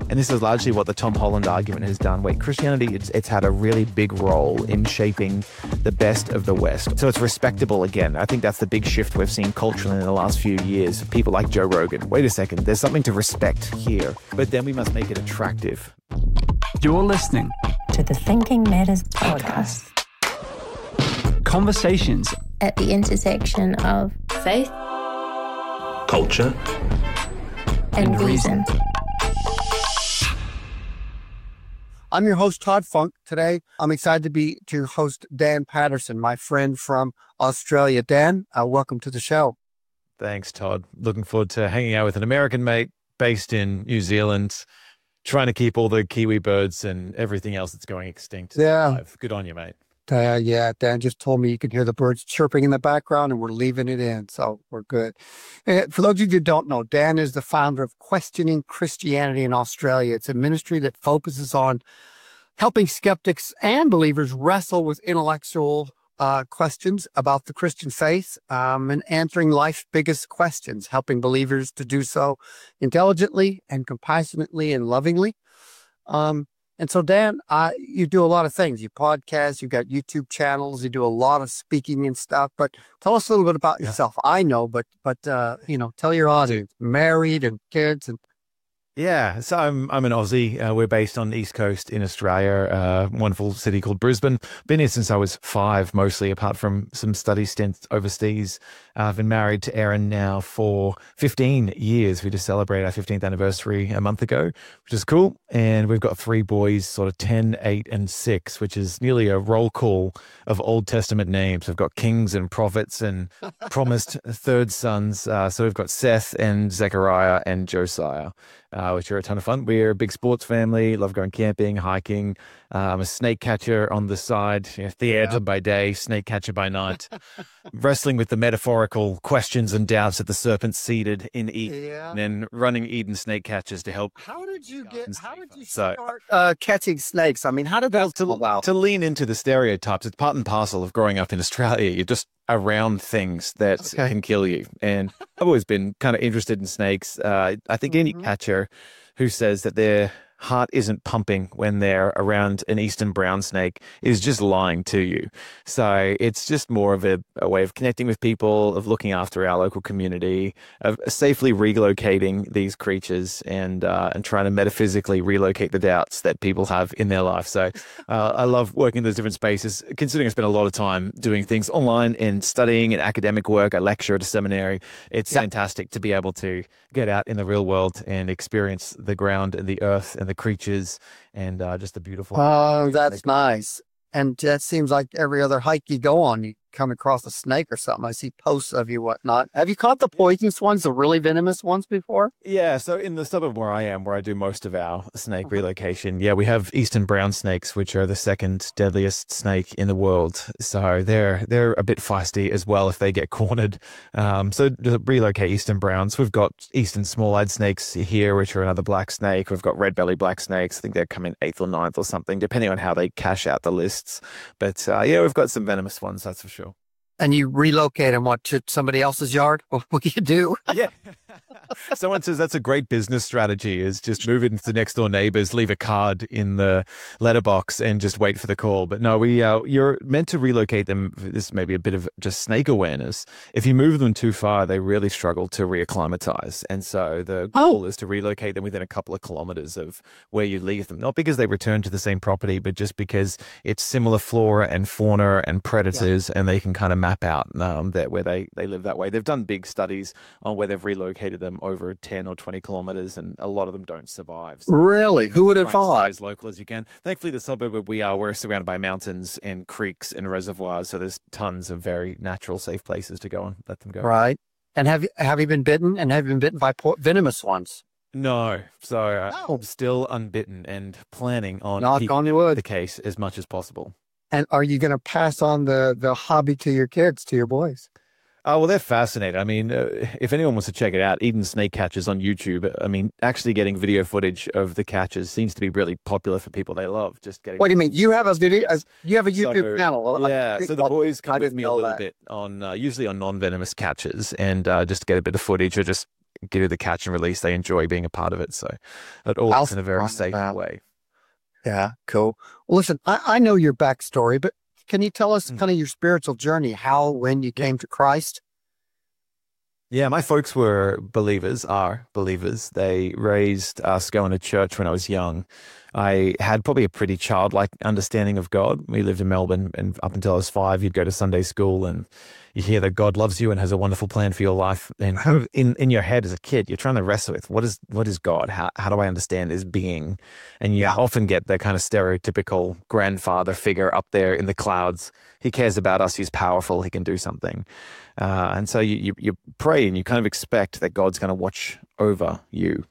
And this is largely what the Tom Holland argument has done. Wait, Christianity, it's had a really big role in shaping the best of the West. So it's respectable again. I think that's the big shift we've seen culturally in the last few years. People like Joe Rogan. Wait a second, there's something to respect here, but then we must make it attractive. You're listening to the Thinking Matters podcast. Conversations at the intersection of faith, culture, and reason. I'm your host, Todd Funk. Today, I'm excited to host Dan Patterson, my friend from Australia. Dan, welcome to the show. Thanks, Todd. Looking forward to hanging out with an American mate based in New Zealand, trying to keep all the kiwi birds and everything else that's going extinct alive. Good on you, mate. Yeah, Dan just told me you can hear the birds chirping in the background, and we're leaving it in, so we're good. For those of you who don't know, Dan is the founder of Questioning Christianity in Australia. It's a ministry that focuses on helping skeptics and believers wrestle with intellectual questions about the Christian faith and answering life's biggest questions, helping believers to do so intelligently and compassionately and lovingly. And so, Dan, you do a lot of things. You podcast, you've got YouTube channels, you do a lot of speaking and stuff. But tell us a little bit about yourself. I know, but tell your audience. Married and kids and. Yeah, so I'm an Aussie. We're based on the East Coast in Australia, a wonderful city called Brisbane. Been here since I was 5, mostly, apart from some study stints overseas. I've been married to Erin now for 15 years. We just celebrated our 15th anniversary a month ago, which is cool. And we've got 3 boys, sort of 10, 8, and 6, which is nearly a roll call of Old Testament names. We've got kings and prophets and promised third sons. So we've got Seth and Zechariah and Josiah, which are a ton of fun. We're a big sports family, love going camping, hiking. I'm a snake catcher on the side, theater by day, snake catcher by night, wrestling with the metaphorical questions and doubts that the serpent seeded in Eden, and then running Eden snake catchers to help. How did you start catching snakes? I mean, how did that come about? To lean into the stereotypes, it's part and parcel of growing up in Australia. You're just around things that can kill you. And I've always been kind of interested in snakes. I think any catcher who says that their heart isn't pumping when they're around an eastern brown snake is just lying to you. So it's just more of a way of connecting with people, of looking after our local community, of safely relocating these creatures and trying to metaphysically relocate the doubts that people have in their life. So I love working in those different spaces, considering I spend a lot of time doing things online and studying and academic work. I lecture at a seminary. It's fantastic to be able to get out in the real world and experience the ground and the earth and the creatures and just the beautiful. Oh, that's nice. And that seems like every other hike you go on, you come across a snake or something. I see posts of you, whatnot. Have you caught the poisonous ones, the really venomous ones before? Yeah. So in the suburb where I am, where I do most of our snake relocation, we have eastern brown snakes, which are the second deadliest snake in the world. So they're a bit feisty as well if they get cornered. So to relocate eastern browns, we've got eastern small-eyed snakes here, which are another black snake. We've got red-belly black snakes. I think they're coming 8th or 9th or something, depending on how they cash out the lists. But we've got some venomous ones, that's for sure. And you relocate them, to somebody else's yard? What do you do? Yeah. Someone says that's a great business strategy, is just move it into the next door neighbors, leave a card in the letterbox and just wait for the call. But no, you're meant to relocate them. This may be a bit of just snake awareness. If you move them too far, they really struggle to reacclimatize. And so the goal is to relocate them within a couple of kilometers of where you leave them. Not because they return to the same property, but just because it's similar flora and fauna and predators, and they can kind of map out that where they live that way. They've done big studies on where they've relocated them over 10 or 20 kilometers, and a lot of them don't survive. So really? Who would have thought? As local as you can. Thankfully, the suburb where we're surrounded by mountains and creeks and reservoirs, so there's tons of very natural, safe places to go and let them go. Right. And have you been bitten? And have you been bitten by venomous ones? No. So I'm still unbitten and planning on keeping the case as much as possible. And are you going to pass on the hobby to your kids, to your boys? Oh, well, they're fascinated. I mean, if anyone wants to check it out, Eden Snake Catchers on YouTube. I mean, actually getting video footage of the catches seems to be really popular for people. They love just getting. What do you mean? You have a video? You have a YouTube channel? Yeah. So the boys come with me a little bit on, usually on non-venomous catches, and just get a bit of footage or just get the catch and release. They enjoy being a part of it. So it all is in a very safe way. Yeah, cool. Well, listen, I know your backstory, but can you tell us kind of your spiritual journey, when you came to Christ? Yeah, my folks are believers. They raised us going to church when I was young. I had probably a pretty childlike understanding of God. We lived in Melbourne, and up until I was 5, you'd go to Sunday school and you hear that God loves you and has a wonderful plan for your life. And in your head as a kid, you're trying to wrestle with what is God? How do I understand his being? And you often get that kind of stereotypical grandfather figure up there in the clouds. He cares about us. He's powerful. He can do something. And so you pray and you kind of expect that God's going to watch over you.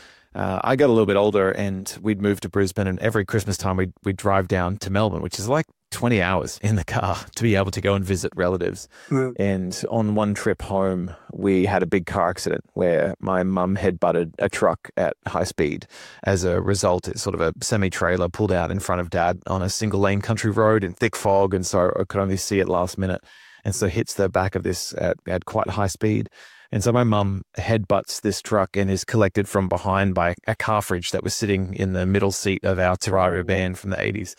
I got a little bit older and we'd moved to Brisbane, and every Christmas time we'd drive down to Melbourne, which is like 20 hours in the car to be able to go and visit relatives. And on one trip home, we had a big car accident where my mum headbutted a truck at high speed. As a result, it's sort of a semi-trailer pulled out in front of Dad on a single lane country road in thick fog. And so I could only see it last minute. And so hits the back of this at quite high speed. And so my mum headbutts this truck and is collected from behind by a car fridge that was sitting in the middle seat of our Terraria van from the 80s.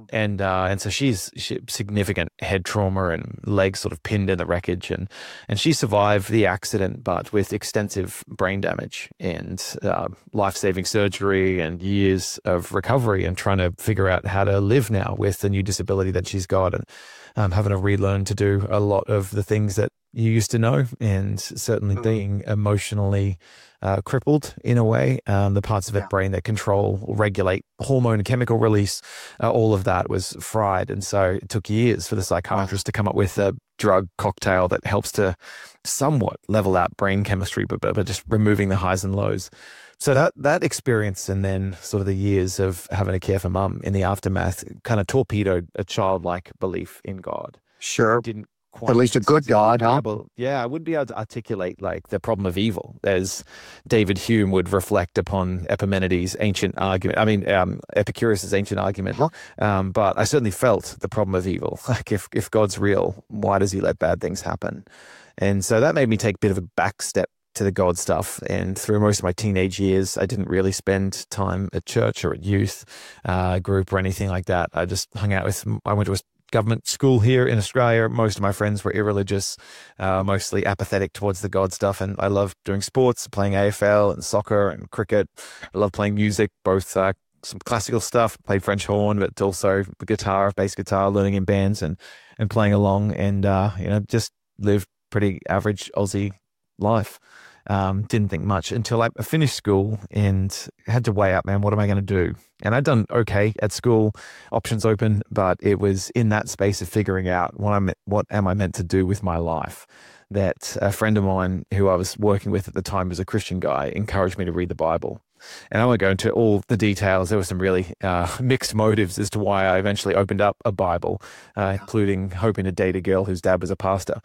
And so she significant head trauma and legs sort of pinned in the wreckage. And she survived the accident, but with extensive brain damage and life-saving surgery and years of recovery and trying to figure out how to live now with the new disability that she's got, and having to relearn to do a lot of the things that you used to know, and certainly being emotionally crippled in a way. The parts of her brain that control or regulate hormone and chemical release, all of that was fried. And so it took years for the psychiatrist to come up with a drug cocktail that helps to somewhat level out brain chemistry, but just removing the highs and lows. So that experience, and then sort of the years of having to care for mum in the aftermath, kind of torpedoed a childlike belief in God. Sure. Didn't At least a good God, huh? Yeah, I wouldn't be able to articulate like the problem of evil as David Hume would reflect upon Epimenides' ancient argument. Epicurus' ancient argument. But I certainly felt the problem of evil. Like if God's real, why does he let bad things happen? And so that made me take a bit of a back step to the God stuff. And through most of my teenage years, I didn't really spend time at church or at youth group or anything like that. I just hung out I went to a government school here in Australia. Most of my friends were irreligious, mostly apathetic towards the God stuff. And I loved doing sports, playing AFL and soccer and cricket. I love playing music, both some classical stuff, played French horn, but also guitar, bass guitar, learning in bands and playing along, and just lived pretty average Aussie life. Didn't think much until I finished school and had to weigh up, man, what am I going to do? And I'd done okay at school, options open, but it was in that space of figuring out what am I meant to do with my life, that a friend of mine who I was working with at the time was a Christian guy, encouraged me to read the Bible. And I won't go into all the details. There were some really mixed motives as to why I eventually opened up a Bible, including hoping to date a girl whose dad was a pastor.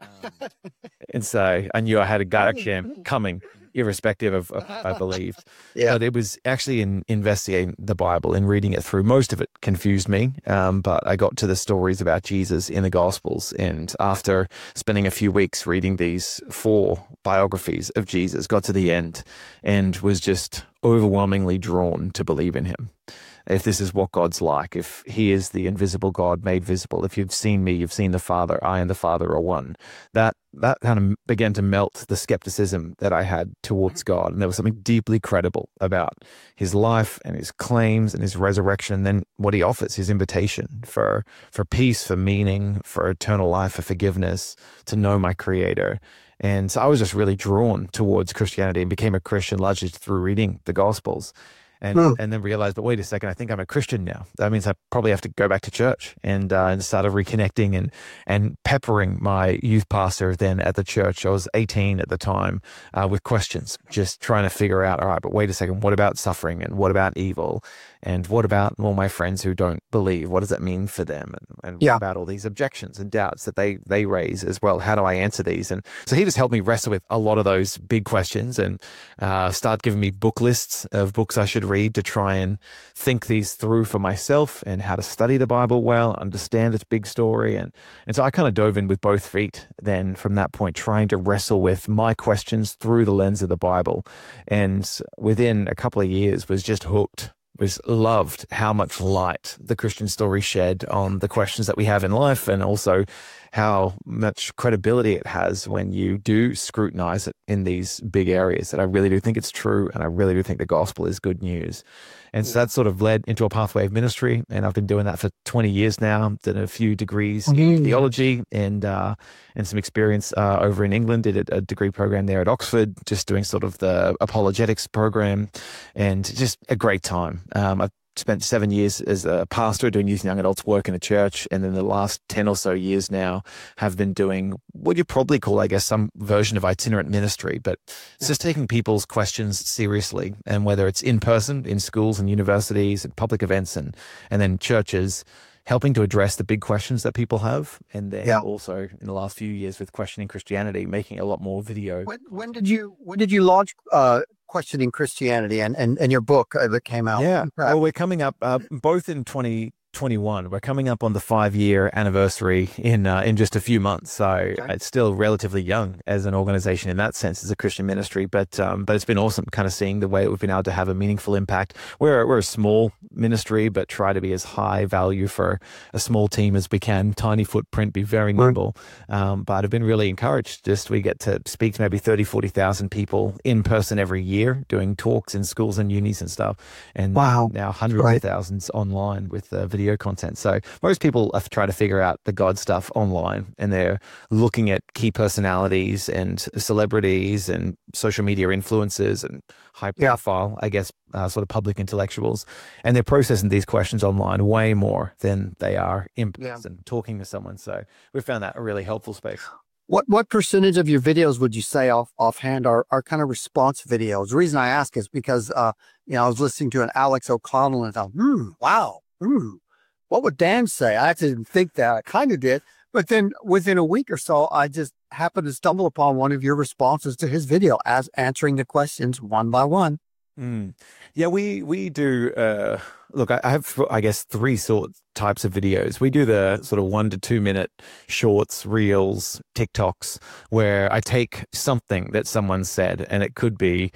And so I knew I had a gut jam coming, irrespective of I believed. But it was actually in investigating the Bible and reading it through. Most of it confused me, but I got to the stories about Jesus in the Gospels. And after spending a few weeks reading these 4 biographies of Jesus, got to the end and was just overwhelmingly drawn to believe in him. If this is what God's like, if he is the invisible God made visible, if you've seen me, you've seen the Father, I and the Father are one. That kind of began to melt the skepticism that I had towards God. And there was something deeply credible about his life and his claims and his resurrection, and then what he offers, his invitation for peace, for meaning, for eternal life, for forgiveness, to know my Creator. And so I was just really drawn towards Christianity and became a Christian largely through reading the Gospels. And then realized, but wait a second, I think I'm a Christian now. That means I probably have to go back to church, and started reconnecting and peppering my youth pastor then at the church. I was 18 at the time, with questions, just trying to figure out, all right, but wait a second, what about suffering, and what about evil? And what about all my friends who don't believe? What does that mean for them? And what about all these objections and doubts that they raise as well? How do I answer these? And so he just helped me wrestle with a lot of those big questions, and start giving me book lists of books I should read to try and think these through for myself and how to study the Bible well, understand its big story. And so I kind of dove in with both feet then from that point, trying to wrestle with my questions through the lens of the Bible. And within a couple of years was just hooked. Was loved how much light the Christian story shed on the questions that we have in life, and also how much credibility it has when you do scrutinize it in these big areas. That I really do think it's true, and I really do think the gospel is good news. And so that sort of led into a pathway of ministry, and I've been doing that for 20 years now. Did a few degrees in theology and some experience over in England. Did a degree program there at Oxford, just doing sort of the apologetics program, and just a great time. I've spent 7 years as a pastor doing youth and young adults work in a church, and then the last 10 or so years now have been doing what you probably call, I guess, some version of itinerant ministry, but it's just taking people's questions seriously, and whether it's in person in schools and universities and public events and then churches, helping to address the big questions that people have, and then also in the last few years with Questioning Christianity, making a lot more video. When did you launch Questioning Christianity and your book that came out? Yeah, well, we're coming up both in 2021. We're coming up on the 5-year anniversary in just a few months, so it's still relatively young as an organization in that sense, as a Christian ministry. But it's been awesome, kind of seeing the way that we've been able to have a meaningful impact. We're a small ministry, but try to be as high value for a small team as we can. Tiny footprint, be very nimble. But I've been really encouraged. Just we get to speak to maybe 30,000-40,000 people in person every year, doing talks in schools and unis and stuff. And now hundreds of thousands online with video content. So most people are trying to figure out the God stuff online, and they're looking at key personalities and celebrities and social media influencers and high profile, I guess, sort of public intellectuals. And they're processing these questions online way more than they are in person talking to someone. So we found that a really helpful space. What percentage of your videos would you say offhand are kind of response videos? The reason I ask is because, I was listening to an Alex O'Connell and I thought, what would Dan say? I didn't think that. I kind of did. But then within a week or so, I just happened to stumble upon one of your responses to his video as answering the questions one by one. Yeah, we do. Look, I have, I guess, three types of videos. We do the sort of 1 to 2 minute shorts, reels, TikToks, where I take something that someone said, and it could be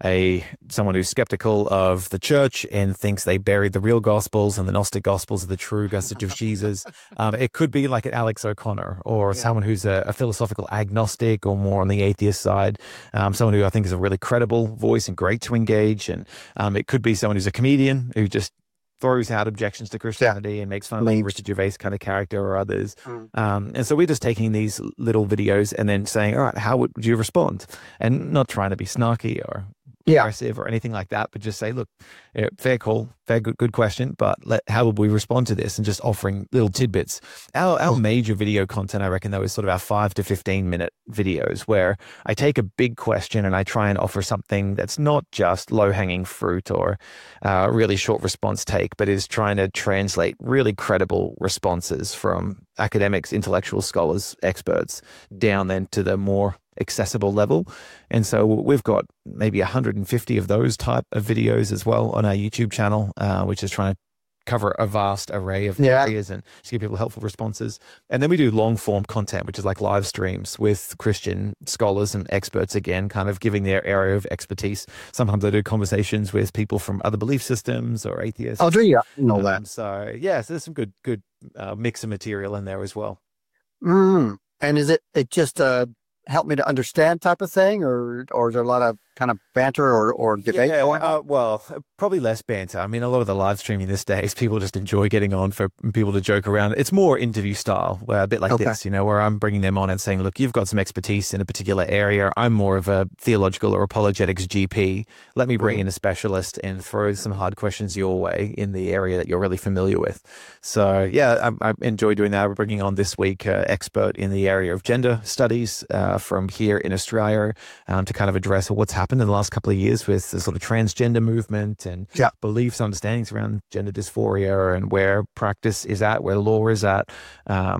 someone who's skeptical of the church and thinks they buried the real gospels and the Gnostic gospels are the true message of Jesus. It could be like an Alex O'Connor, or someone who's a philosophical agnostic or more on the atheist side, someone who I think is a really credible voice and great to engage. And it could be someone who's a comedian who just throws out objections to Christianity and makes fun of like Richard Gervais kind of character or others. And so we're just taking these little videos and then saying, all right, how would you respond? And not trying to be snarky or aggressive or anything like that, but just say, look, fair call, good question, but how would we respond to this? And just offering little tidbits. Our major video content, I reckon, though, is sort of our 5 to 15 minute videos where I take a big question and I try and offer something that's not just low hanging fruit or really short response take, but is trying to translate really credible responses from academics, intellectual scholars, experts, down then to the more accessible level. And so we've got maybe 150 of those type of videos as well on our YouTube channel, which is trying to cover a vast array of areas and just give people helpful responses. And then we do long form content, which is like live streams with Christian scholars and experts, again, kind of giving their area of expertise. Sometimes I do conversations with people from other belief systems or atheists. Oh, do you? I know that. So there's some good mix of material in there as well. And is it just help me to understand type of thing, or is there a lot of kind of banter or debate? Well, probably less banter. I mean, a lot of the live streaming these days, people just enjoy getting on for people to joke around. It's more interview style, where a bit like this, where I'm bringing them on and saying, look, you've got some expertise in a particular area. I'm more of a theological or apologetics GP. Let me bring in a specialist and throw some hard questions your way in the area that you're really familiar with. So I enjoy doing that. We're bringing on this week an expert in the area of gender studies from here in Australia to kind of address what's happened in the last couple of years with the sort of transgender movement and beliefs, understandings around gender dysphoria and where practice is at, where law is at.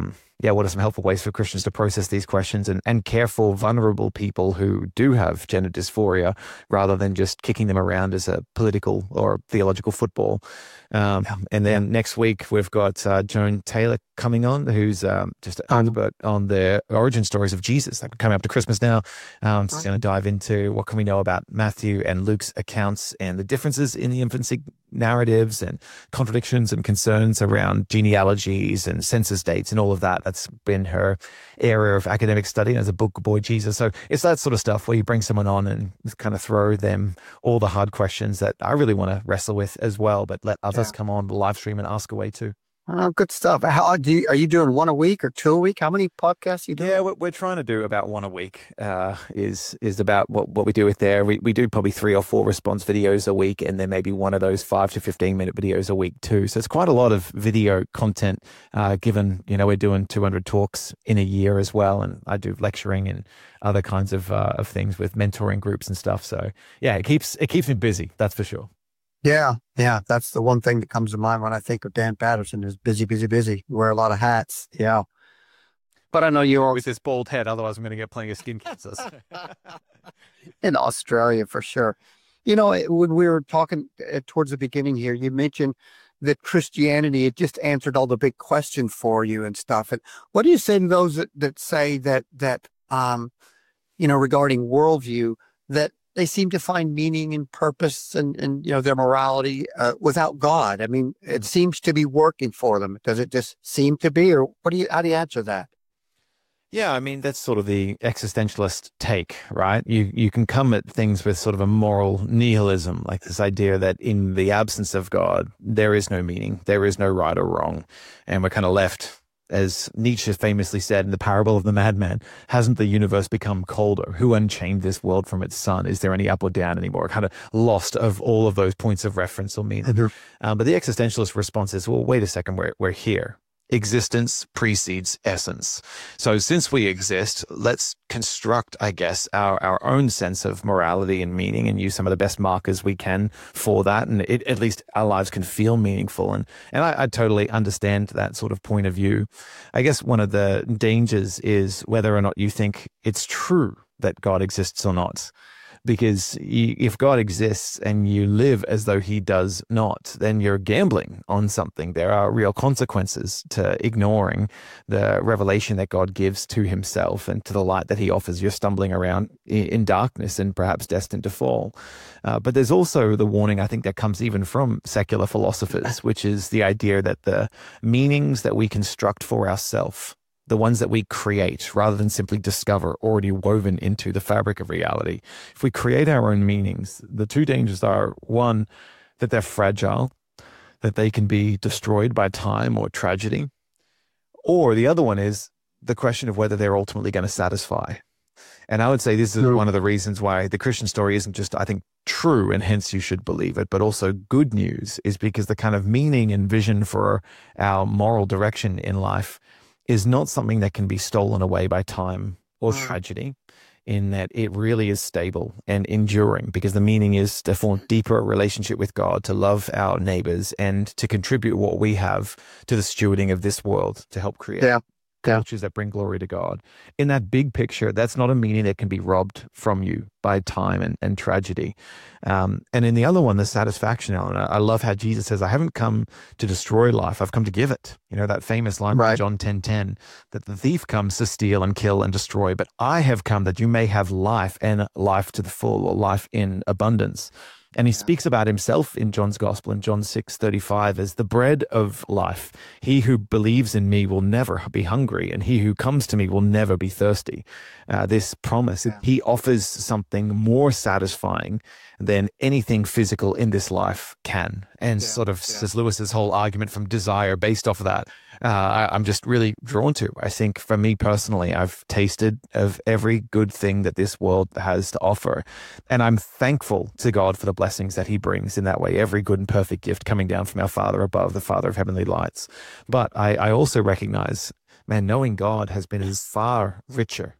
what are some helpful ways for Christians to process these questions and care for vulnerable people who do have gender dysphoria rather than just kicking them around as a political or theological football. And then next week, we've got Joan Taylor coming on, who's just an expert on the origin stories of Jesus. Like coming up to Christmas now. She's going to dive into what can we know about Matthew and Luke's accounts and the differences in the infancy narratives and contradictions and concerns around genealogies and census dates and all of that. That's been her area of academic study as a book boy Jesus. So it's that sort of stuff where you bring someone on and kind of throw them all the hard questions that I really want to wrestle with as well, but let others come on the live stream and ask away too. Oh, good stuff. Are you doing one a week or two a week? How many podcasts you doing? Yeah, we're trying to do about one a week. Is about what we do with there. We do probably 3 or 4 response videos a week, and then maybe one of those 5 to 15 minute videos a week too. So it's quite a lot of video content. Given we're doing 200 talks in a year as well, and I do lecturing and other kinds of things with mentoring groups and stuff. So yeah, it keeps me busy. That's for sure. Yeah. That's the one thing that comes to mind when I think of Dan Patterson is busy. Wear a lot of hats. Yeah. But I know you're with this bald head. Otherwise, I'm going to get plenty of skin cancers. In Australia for sure. When we were talking towards the beginning here, you mentioned that Christianity, it just answered all the big questions for you and stuff. And what do you say to those that say that regarding worldview, that they seem to find meaning and purpose and their morality without God? I mean, it seems to be working for them. Does it just seem to be, or how do you answer that? Yeah, I mean, that's sort of the existentialist take, right? You can come at things with sort of a moral nihilism, like this idea that in the absence of God, there is no meaning, there is no right or wrong. And we're kind of left, as Nietzsche famously said in the parable of the madman, hasn't the universe become colder? Who unchained this world from its sun? Is there any up or down anymore? Kind of lost of all of those points of reference or meaning. But the existentialist response is, well, wait a second, we're here. Existence precedes essence. So since we exist, let's construct, I guess, our own sense of morality and meaning and use some of the best markers we can for that. And at least our lives can feel meaningful. And I totally understand that sort of point of view. I guess one of the dangers is whether or not you think it's true that God exists or not. Because if God exists and you live as though he does not, then you're gambling on something. There are real consequences to ignoring the revelation that God gives to himself and to the light that he offers. You're stumbling around in darkness and perhaps destined to fall. But there's also the warning, I think, that comes even from secular philosophers, which is the idea that the meanings that we construct for ourselves, the ones that we create rather than simply discover, already woven into the fabric of reality. If we create our own meanings, the two dangers are, one, that they're fragile, that they can be destroyed by time or tragedy. Or the other one is the question of whether they're ultimately going to satisfy. And I would say this is one of the reasons why the Christian story isn't just, I think, true and hence you should believe it, but also good news, is because the kind of meaning and vision for our moral direction in life is not something that can be stolen away by time or tragedy, in that it really is stable and enduring, because the meaning is to form deeper relationship with God, to love our neighbors, and to contribute what we have to the stewarding of this world to help create cultures that bring glory to God. In that big picture, that's not a meaning that can be robbed from you by time and tragedy. And in the other one, the satisfaction element, I love how Jesus says, I haven't come to destroy life, I've come to give it. That famous line from John 10:10, that the thief comes to steal and kill and destroy, but I have come that you may have life, and life to the full, or life in abundance. And he speaks about himself in John's Gospel in John 6:35 as the bread of life. He who believes in me will never be hungry, and he who comes to me will never be thirsty. This promise, he offers something more satisfying than anything physical in this life can. And sort of C.S. Lewis's whole argument from desire based off of that, I'm just really drawn to. I think for me personally, I've tasted of every good thing that this world has to offer. And I'm thankful to God for the blessings that he brings in that way. Every good and perfect gift coming down from our Father above, the Father of heavenly lights. But I also recognize, man, knowing God has been far richer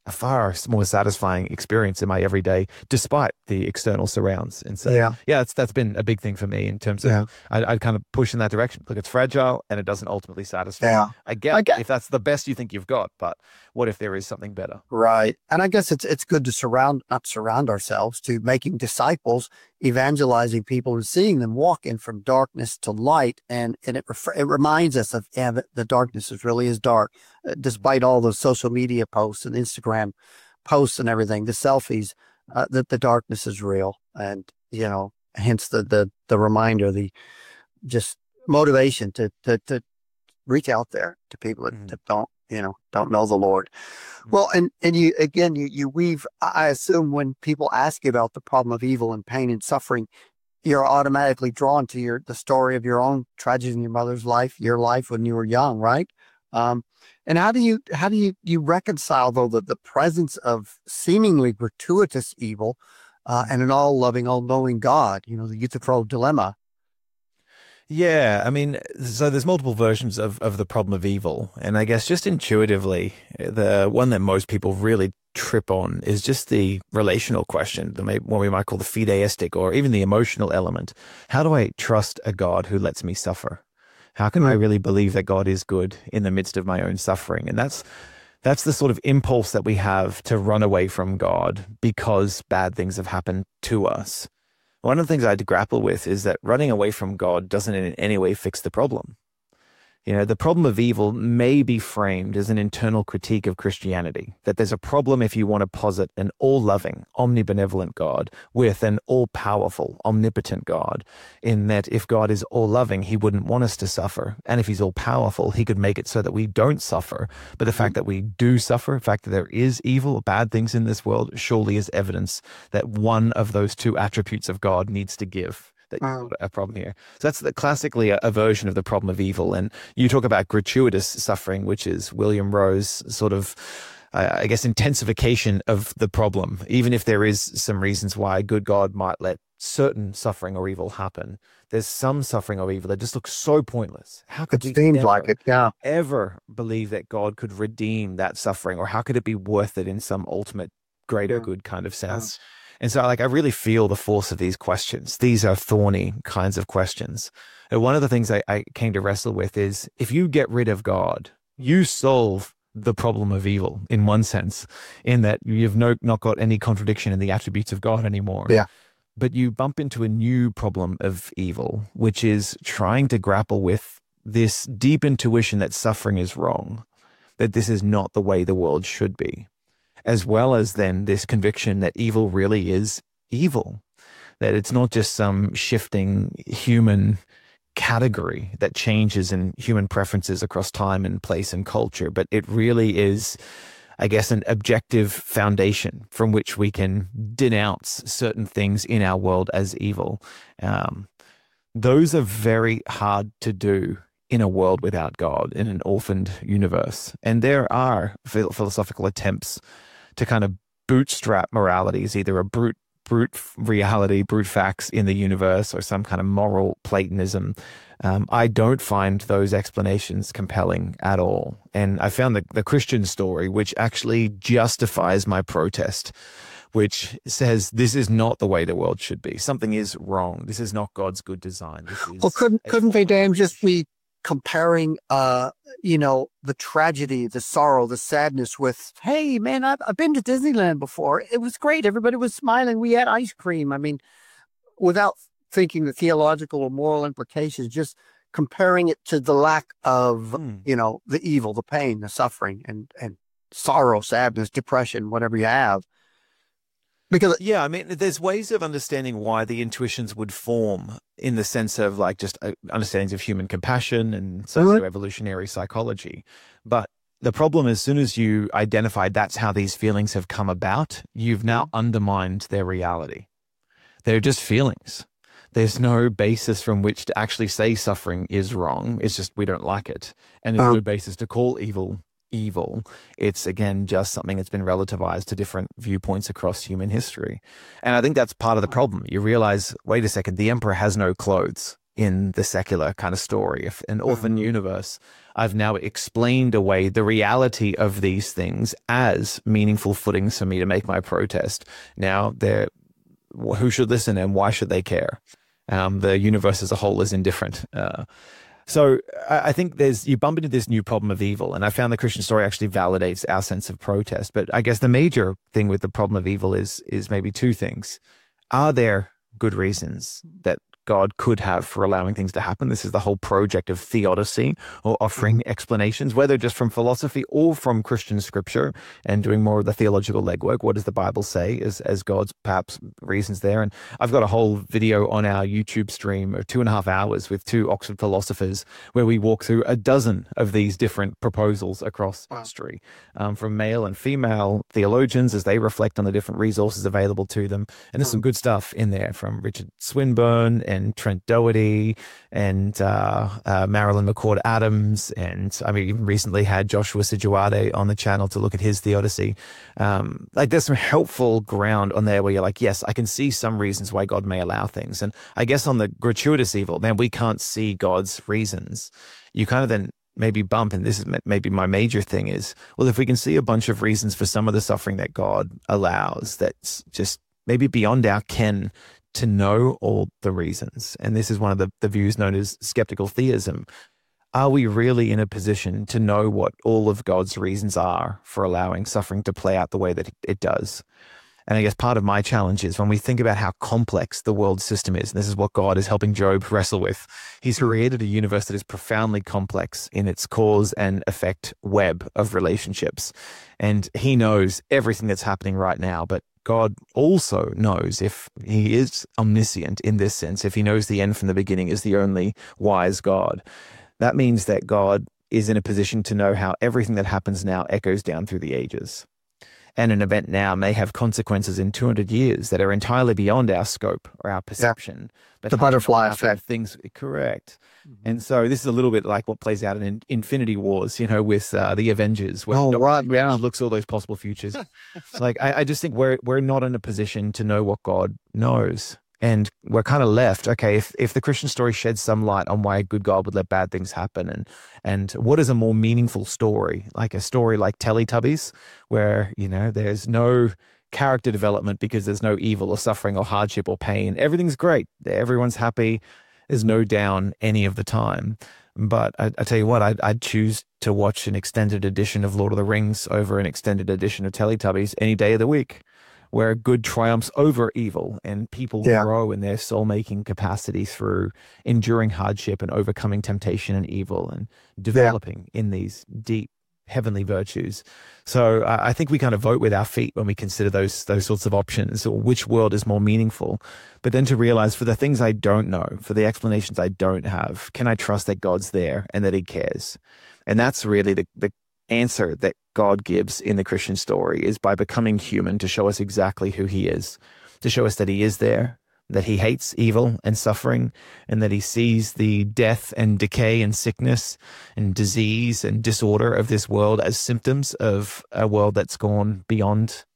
a far more satisfying experience in my everyday, despite the external surrounds. And so, that's been a big thing for me in terms of, I'd kind of push in that direction. Look, it's fragile and it doesn't ultimately satisfy. Yeah. I get if that's the best you think you've got, but what if there is something better? Right. And I guess it's good to not surround ourselves, to making disciples, evangelizing people and seeing them walk in from darkness to light. And it reminds us of, the darkness really is dark, despite all those social media posts and Instagram posts and everything, the selfies, that the darkness is real. And, hence the reminder, the just motivation to reach out there to people that don't know the Lord. Well, and you weave, I assume when people ask you about the problem of evil and pain and suffering, you're automatically drawn to the story of your own tragedy in your mother's life, your life when you were young, right? And how do you reconcile, though, the presence of seemingly gratuitous evil and an all-loving, all-knowing God, the Euthyphro dilemma? Yeah, I mean, so there's multiple versions of the problem of evil. And I guess just intuitively, the one that most people really trip on is just the relational question, what we might call the fideistic, or even the emotional element. How do I trust a God who lets me suffer? How can I really believe that God is good in the midst of my own suffering? And that's the sort of impulse that we have to run away from God because bad things have happened to us. One of the things I had to grapple with is that running away from God doesn't in any way fix the problem. The problem of evil may be framed as an internal critique of Christianity, that there's a problem if you want to posit an all-loving, omnibenevolent God with an all-powerful, omnipotent God, in that if God is all-loving, he wouldn't want us to suffer. And if he's all-powerful, he could make it so that we don't suffer. But the fact that we do suffer, the fact that there is evil, bad things in this world, surely is evidence that one of those two attributes of God needs to give. That you've got a problem here. So that's classically a version of the problem of evil. And you talk about gratuitous suffering, which is William Rowe's sort of, I guess, intensification of the problem. Even if there is some reasons why a good God might let certain suffering or evil happen, there's some suffering or evil that just looks so pointless. How could it seems like it? Yeah. Ever believe that God could redeem that suffering, or how could it be worth it in some ultimate greater good kind of sense? And so I really feel the force of these questions. These are thorny kinds of questions. And one of the things I came to wrestle with is, if you get rid of God, you solve the problem of evil in one sense, in that you've not got any contradiction in the attributes of God anymore. Yeah. But you bump into a new problem of evil, which is trying to grapple with this deep intuition that suffering is wrong, that this is not the way the world should be, as well as then this conviction that evil really is evil, that it's not just some shifting human category that changes in human preferences across time and place and culture, but it really is, I guess, an objective foundation from which we can denounce certain things in our world as evil. Those are very hard to do in a world without God, in an orphaned universe. And there are philosophical attempts to kind of bootstrap morality as either a brute reality, brute facts in the universe, or some kind of moral Platonism. I don't find those explanations compelling at all. And I found the Christian story, which actually justifies my protest, which says this is not the way the world should be. Something is wrong. This is not God's good design. Well, couldn't they, Dan, just be comparing, the tragedy, the sorrow, the sadness with, hey, man, I've been to Disneyland before. It was great. Everybody was smiling. We had ice cream. I mean, without thinking the theological or moral implications, just comparing it to the lack of, the evil, the pain, the suffering, and sorrow, sadness, depression, whatever you have. Because I mean, there's ways of understanding why the intuitions would form, in the sense of like just understandings of human compassion and socio-evolutionary psychology. But the problem, as soon as you identify that's how these feelings have come about, you've now undermined their reality. They're just feelings. There's no basis from which to actually say suffering is wrong. It's just we don't like it. And there's no basis to call evil. It's, again, just something that's been relativized to different viewpoints across human history. And I think that's part of the problem. You realize, wait a second, the emperor has no clothes. in the secular kind of story. If an orphan universe, I've now explained away the reality of these things as meaningful footings for me to make my protest. Now, who should listen and why should they care? The universe as a whole is indifferent. So I think you bump into this new problem of evil, and I found the Christian story actually validates our sense of protest. But I guess the major thing with the problem of evil is maybe two things. Are there good reasons that God could have for allowing things to happen? This is the whole project of theodicy, or offering explanations, whether just from philosophy or from Christian scripture, and doing more of the theological legwork. What does the Bible say as God's perhaps reasons there? And I've got a whole video on our YouTube stream of 2.5 hours with 2 Oxford philosophers where we walk through a dozen of these different proposals across history, from male and female theologians as they reflect on the different resources available to them. And there's some good stuff in there from Richard Swinburne and Trent Doherty and Marilyn McCord Adams, and I mean, even recently had Joshua Sijuade on the channel to look at his theodicy. Like, there's some helpful ground on there where you're like, yes, I can see some reasons why God may allow things. And I guess on the gratuitous evil, man, we can't see God's reasons. You kind of then maybe bump, and this is maybe my major thing is, well, if we can see a bunch of reasons for some of the suffering that God allows, that's just maybe beyond our ken to know all the reasons. And this is one of the views known as skeptical theism. Are we really in a position to know what all of God's reasons are for allowing suffering to play out the way that it does? And I guess part of my challenge is when we think about how complex the world system is, and this is what God is helping Job wrestle with. He's created a universe that is profoundly complex in its cause and effect web of relationships. And he knows everything that's happening right now, but God also knows, if he is omniscient in this sense, if he knows the end from the beginning, is the only wise God. That means that God is in a position to know how everything that happens now echoes down through the ages. And an event now may have consequences in 200 years that are entirely beyond our scope or our perception. But the butterfly effect. Things, correct. And so this is a little bit like what plays out in Infinity Wars, with the Avengers, where looks all those possible futures. Like, I just think we're not in a position to know what God knows. And we're kind of left, okay, if the Christian story sheds some light on why a good God would let bad things happen, and what is a more meaningful story, like a story like Teletubbies, where, there's no character development because there's no evil or suffering or hardship or pain. Everything's great. Everyone's happy. There's no down any of the time. But I tell you what, I'd choose to watch an extended edition of Lord of the Rings over an extended edition of Teletubbies any day of the week, where good triumphs over evil and people grow in their soul-making capacity through enduring hardship and overcoming temptation and evil and developing in these deep heavenly virtues. So I think we kind of vote with our feet when we consider those sorts of options, or which world is more meaningful. But then to realize, for the things I don't know, for the explanations I don't have, can I trust that God's there and that he cares? And that's really the answer that God gives in the Christian story, is by becoming human to show us exactly who he is, to show us that he is there, that he hates evil and suffering, and that he sees the death and decay and sickness and disease and disorder of this world as symptoms of a world that's gone beyond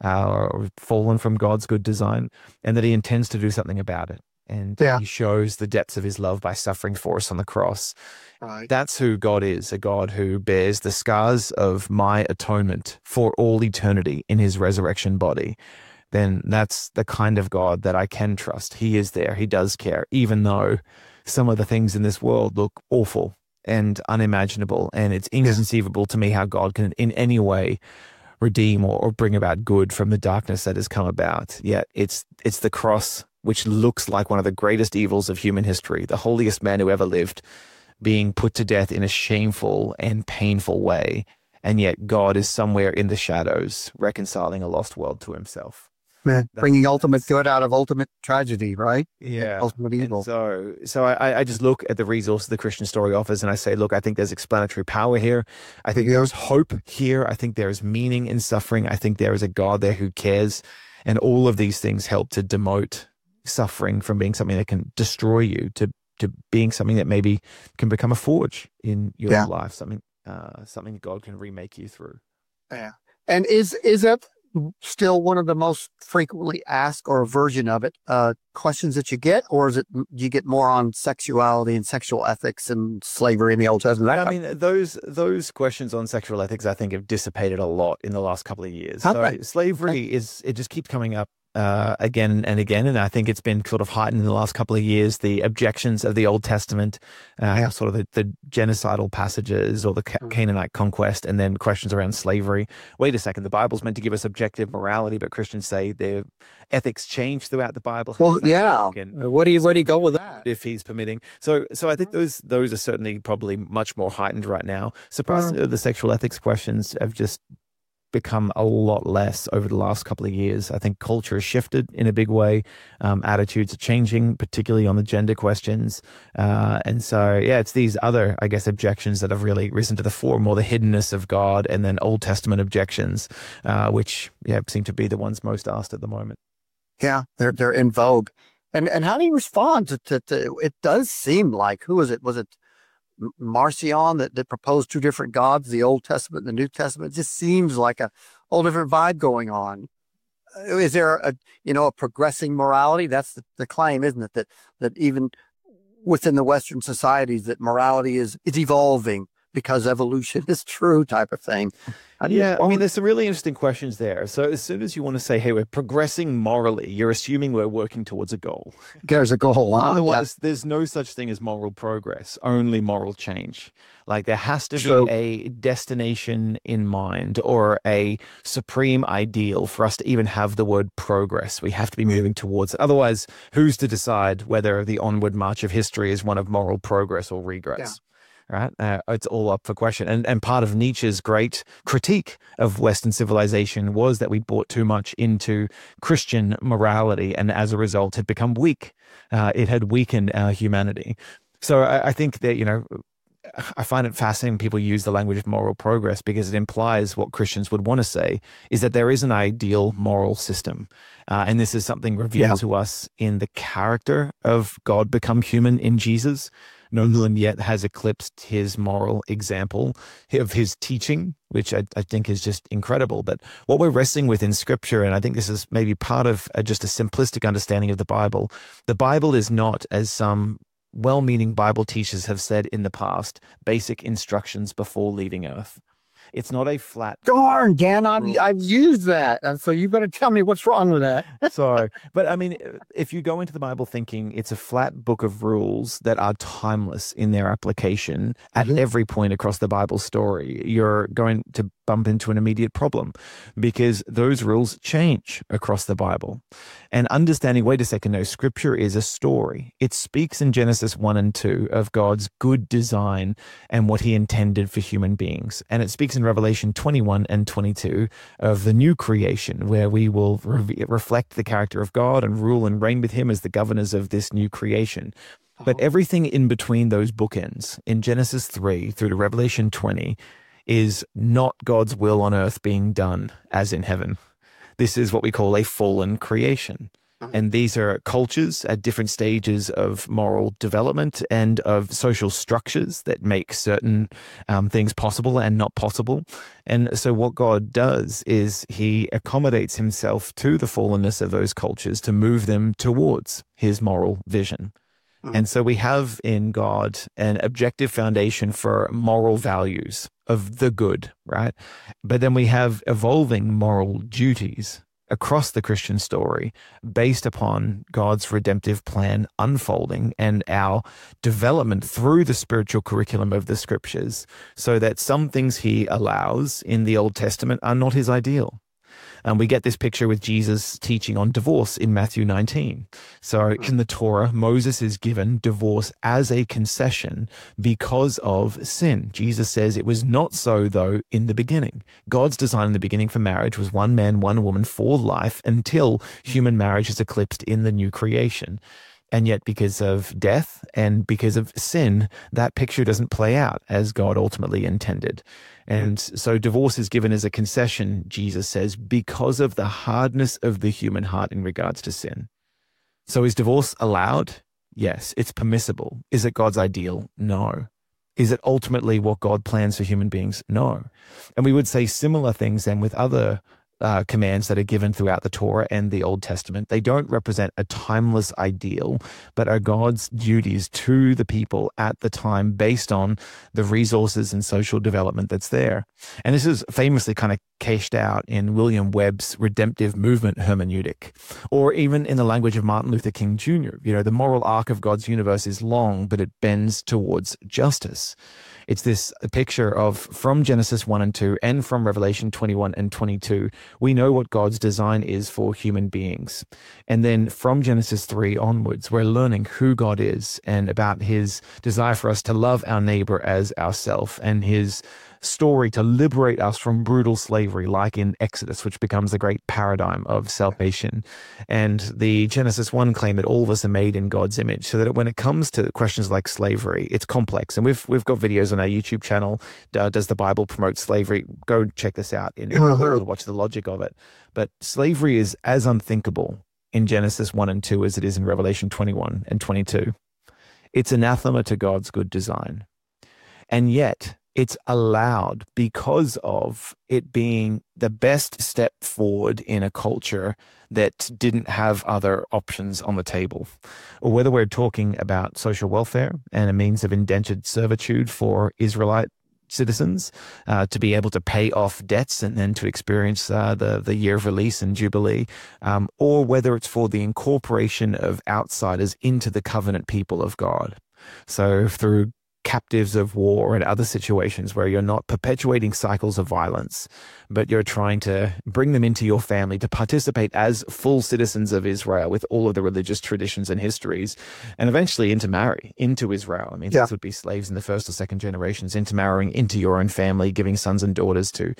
or fallen from God's good design, and that he intends to do something about it. And he shows the depths of his love by suffering for us on the cross. Right. That's who God is, a God who bears the scars of my atonement for all eternity in his resurrection body. Then that's the kind of God that I can trust. He is there. He does care, even though some of the things in this world look awful and unimaginable. And it's inconceivable to me how God can in any way redeem or bring about good from the darkness that has come about. Yet it's the cross, which looks like one of the greatest evils of human history, the holiest man who ever lived, being put to death in a shameful and painful way. And yet God is somewhere in the shadows, reconciling a lost world to himself. Man, bringing ultimate good out of ultimate tragedy, right? Yeah. Ultimate evil. And so I just look at the resources the Christian story offers, and I say, look, I think there's explanatory power here. I think there's hope here. I think there's meaning in suffering. I think there is a God there who cares. And all of these things help to demote suffering from being something that can destroy you to being something that maybe can become a forge in your life, something God can remake you through. Yeah. And is it still one of the most frequently asked, or a version of it, questions that you get, or is it you get more on sexuality and sexual ethics and slavery in the Old Testament? I mean, those questions on sexual ethics, I think, have dissipated a lot in the last couple of years. Okay. Slavery it just keeps coming up again and again, and I think it's been sort of heightened in the last couple of years. The objections of the Old Testament, sort of the genocidal passages or the Canaanite conquest, and then questions around slavery. Wait a second, the Bible's meant to give us objective morality, but Christians say their ethics change throughout the Bible. Well, yeah. Where do you go with that? If he's permitting. So I think those are certainly probably much more heightened right now. Surprisingly, the sexual ethics questions have just become a lot less over the last couple of years. I think culture has shifted in a big way. Attitudes are changing, particularly on the gender questions. And so, it's these other, I guess, objections that have really risen to the fore, more the hiddenness of God, and then Old Testament objections, which seem to be the ones most asked at the moment. Yeah, they're in vogue. And how do you respond to it? Does seem like, who was it? Was it Marcion that proposed two different gods, the Old Testament and the New Testament? It just seems like a whole different vibe going on. Is there a progressing morality? That's the claim, isn't it? That even within the Western societies, that morality is evolving because evolution is true, type of thing. I mean, there's some really interesting questions there. So as soon as you want to say, hey, we're progressing morally, you're assuming we're working towards a goal. There's a goal. Otherwise, there's no such thing as moral progress, only moral change. Like, there has to be a destination in mind, or a supreme ideal for us to even have the word progress. We have to be moving towards it. Otherwise, who's to decide whether the onward march of history is one of moral progress or regress? Yeah. Right? It's all up for question. And part of Nietzsche's great critique of Western civilization was that we bought too much into Christian morality, and as a result had become weak. It had weakened our humanity. So I think that, I find it fascinating people use the language of moral progress, because it implies what Christians would want to say is that there is an ideal moral system. And this is something revealed to us in the character of God become human in Jesus. No one yet has eclipsed his moral example of his teaching, which I think is just incredible. But what we're wrestling with in Scripture, and I think this is maybe part of just a simplistic understanding of the Bible is not, as some well-meaning Bible teachers have said in the past, basic instructions before leaving Earth. It's not a flat. Darn, Dan, I've used that. And so you better tell me what's wrong with that. Sorry. But I mean, if you go into the Bible thinking it's a flat book of rules that are timeless in their application at every point across the Bible story, you're going to bump into an immediate problem, because those rules change across the Bible. And understanding, wait a second, no, Scripture is a story. It speaks in Genesis 1 and 2 of God's good design and what he intended for human beings. And it speaks in Revelation 21 and 22 of the new creation, where we will reflect the character of God and rule and reign with him as the governors of this new creation. But everything in between those bookends, in Genesis 3 through to Revelation 20, is not God's will on earth being done as in heaven. This is what we call a fallen creation. And these are cultures at different stages of moral development and of social structures that make certain things possible and not possible. And so what God does is he accommodates himself to the fallenness of those cultures to move them towards his moral vision. And so we have in God an objective foundation for moral values of the good, right? But then we have evolving moral duties across the Christian story based upon God's redemptive plan unfolding and our development through the spiritual curriculum of the Scriptures, so that some things he allows in the Old Testament are not his ideal. And we get this picture with Jesus teaching on divorce in Matthew 19. So in the Torah, Moses is given divorce as a concession because of sin. Jesus says it was not so, though, in the beginning. God's design in the beginning for marriage was one man, one woman for life, until human marriage is eclipsed in the new creation. And yet, because of death and because of sin, that picture doesn't play out as God ultimately intended. And so divorce is given as a concession, Jesus says, because of the hardness of the human heart in regards to sin. So is divorce allowed? Yes. It's permissible. Is it God's ideal? No. Is it ultimately what God plans for human beings? No. And we would say similar things then with other commands that are given throughout the Torah and the Old Testament. They don't represent a timeless ideal, but are God's duties to the people at the time based on the resources and social development that's there. And this is famously kind of cashed out in William Webb's redemptive movement hermeneutic, or even in the language of Martin Luther King Jr. The moral arc of God's universe is long, but it bends towards justice. It's this picture of, from Genesis 1 and 2 and from Revelation 21 and 22, we know what God's design is for human beings. And then from Genesis 3 onwards, we're learning who God is and about his desire for us to love our neighbor as ourself, and his story to liberate us from brutal slavery, like in Exodus, which becomes the great paradigm of salvation. And the Genesis 1 claim that all of us are made in God's image, so that when it comes to questions like slavery, it's complex. And we've got videos on our YouTube channel. Does the Bible promote slavery? Go check this out and watch the logic of it. But slavery is as unthinkable in Genesis 1 and 2 as it is in Revelation 21 and 22. It's anathema to God's good design. And yet, it's allowed because of it being the best step forward in a culture that didn't have other options on the table. Or whether we're talking about social welfare and a means of indentured servitude for Israelite citizens to be able to pay off debts and then to experience the year of release and jubilee, or whether it's for the incorporation of outsiders into the covenant people of God. So through captives of war and other situations where you're not perpetuating cycles of violence, but you're trying to bring them into your family to participate as full citizens of Israel with all of the religious traditions and histories, and eventually intermarry into Israel. I mean, this would be slaves in the first or second generations, intermarrying into your own family, giving sons and daughters to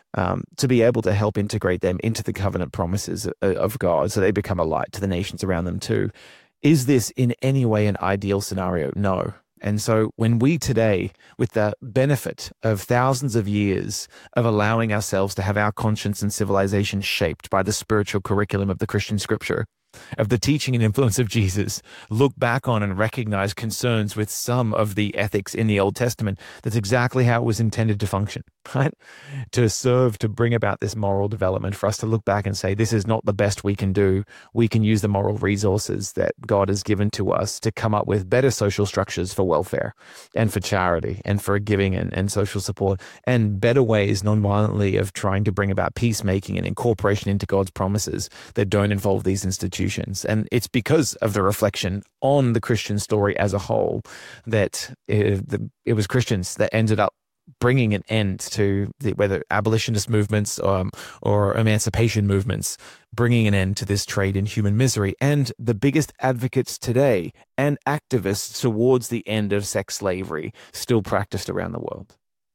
be able to help integrate them into the covenant promises of God, so they become a light to the nations around them too. Is this in any way an ideal scenario? No. And so when we today, with the benefit of thousands of years of allowing ourselves to have our conscience and civilization shaped by the spiritual curriculum of the Christian scripture, of the teaching and influence of Jesus, look back on and recognize concerns with some of the ethics in the Old Testament, that's exactly how it was intended to function, right? To serve, to bring about this moral development, for us to look back and say, this is not the best we can do. We can use the moral resources that God has given to us to come up with better social structures for welfare and for charity and for giving and social support, and better ways nonviolently of trying to bring about peacemaking and incorporation into God's promises that don't involve these institutions. And it's because of the reflection on the Christian story as a whole that it was Christians that ended up bringing an end to whether abolitionist movements or emancipation movements, bringing an end to this trade in human misery, and the biggest advocates today and activists towards the end of sex slavery still practiced around the world.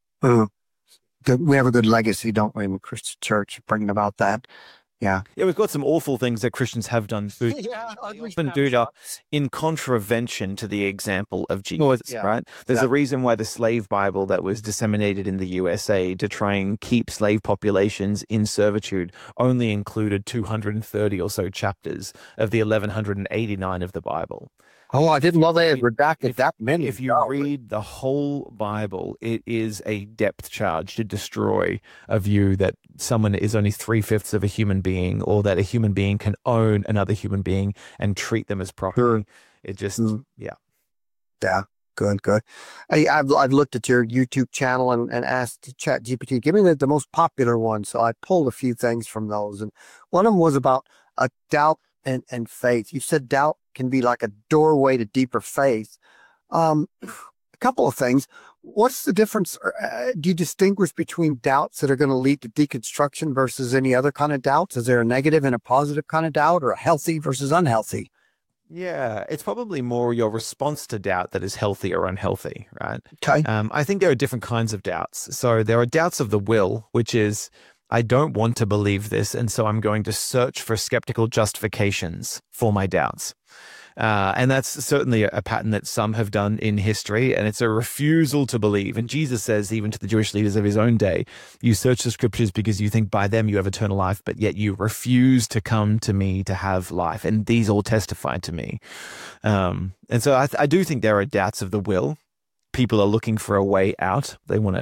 We have a good legacy, don't we, in the Christian church, bringing about that. Yeah, we've got some awful things that Christians have done. Often do it in contravention to the example of Jesus, right? There's a reason why the slave Bible that was disseminated in the USA to try and keep slave populations in servitude only included 230 or so chapters of the 1189 of the Bible. Oh, I didn't know they had redacted that many. If you read the whole Bible, it is a depth charge to destroy a view that someone is only 3/5 of a human being, or that a human being can own another human being and treat them as property. It just, Yeah, good. I've looked at your YouTube channel and asked ChatGPT, give me the most popular one. So I pulled a few things from those. And one of them was about doubt and faith. You said doubt can be like a doorway to deeper faith. A couple of things. What's the difference? Do you distinguish between doubts that are going to lead to deconstruction versus any other kind of doubts? Is there a negative and a positive kind of doubt, or a healthy versus unhealthy? Yeah, it's probably more your response to doubt that is healthy or unhealthy, right? Okay. I think there are different kinds of doubts. So there are doubts of the will, which is, I don't want to believe this, and so I'm going to search for skeptical justifications for my doubts. And that's certainly a pattern that some have done in history, and it's a refusal to believe. And Jesus says, even to the Jewish leaders of his own day, you search the scriptures because you think by them you have eternal life, but yet you refuse to come to me to have life. And these all testify to me. And so I do think there are doubts of the will. People are looking for a way out. They want to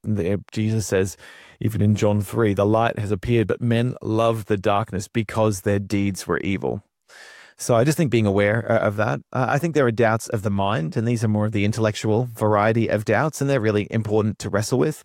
Jesus says, even in John 3, the light has appeared, but men love the darkness because their deeds were evil. So I just think being aware of that. I think there are doubts of the mind, and these are more of the intellectual variety of doubts, and they're really important to wrestle with,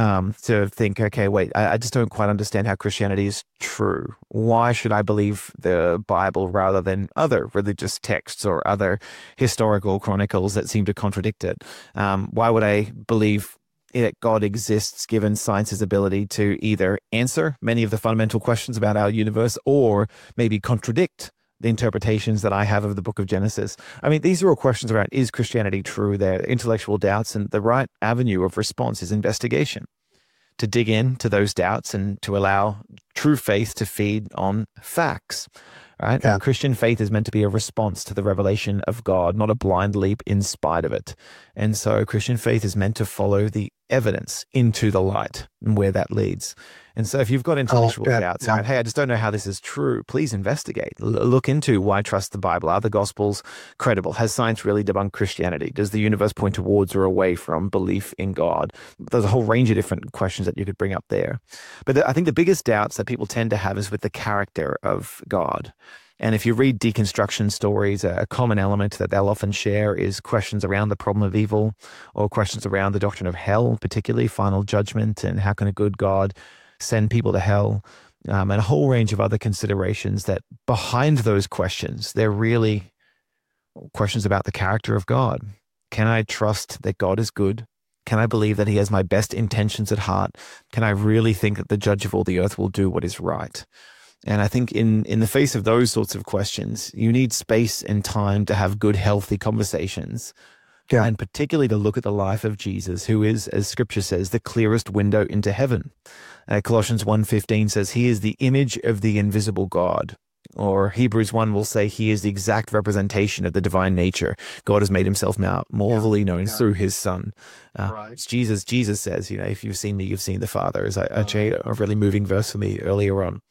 to think, okay, wait, I just don't quite understand how Christianity is true. Why should I believe the Bible rather than other religious texts or other historical chronicles that seem to contradict it? Why would I believe that God exists given science's ability to either answer many of the fundamental questions about our universe or maybe contradict the interpretations that I have of the book of Genesis? I mean, these are all questions around, is Christianity true? They're intellectual doubts, and the right avenue of response is investigation, to dig into those doubts and to allow true faith to feed on facts, right? Yeah. Christian faith is meant to be a response to the revelation of God, not a blind leap in spite of it. And so Christian faith is meant to follow the evidence into the light and where that leads. And so if you've got intellectual doubts, right, hey, I just don't know how this is true, please investigate. Look into why trust the Bible. Are the Gospels credible? Has science really debunked Christianity? Does the universe point towards or away from belief in God? There's a whole range of different questions that you could bring up there. But I think the biggest doubts that people tend to have is with the character of God. And if you read deconstruction stories, a common element that they'll often share is questions around the problem of evil, or questions around the doctrine of hell, particularly final judgment, and how can a good God send people to hell, and a whole range of other considerations that behind those questions, they're really questions about the character of God. Can I trust that God is good? Can I believe that he has my best intentions at heart? Can I really think that the judge of all the earth will do what is right? And I think in the face of those sorts of questions, you need space and time to have good, healthy conversations. Yeah. And particularly to look at the life of Jesus, who is, as scripture says, the clearest window into heaven. Colossians 1:15 says he is the image of the invisible God. Or Hebrews 1 will say he is the exact representation of the divine nature. God has made himself now more fully known through his son. Right. Jesus says, if you've seen me, you've seen the Father, is a really moving verse for me earlier on.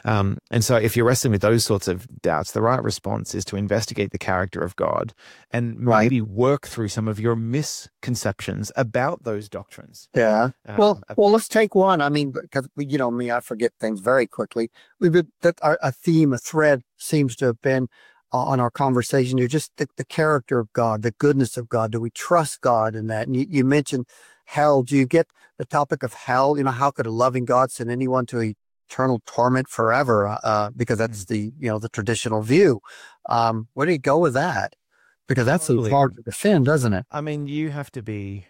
And so if you're wrestling with those sorts of doubts, the right response is to investigate the character of God and maybe work through some of your misconceptions about those doctrines. Yeah. Well, let's take one. I mean, because you know me, I forget things very quickly. A theme, a thread seems to have been on our conversation here, just the character of God, the goodness of God. Do we trust God in that? And you mentioned hell. Do you get the topic of hell? How could a loving God send anyone to eternal torment forever? Because that's the traditional view. Where do you go with that? Because that's hard to defend, doesn't it? I mean, you have to be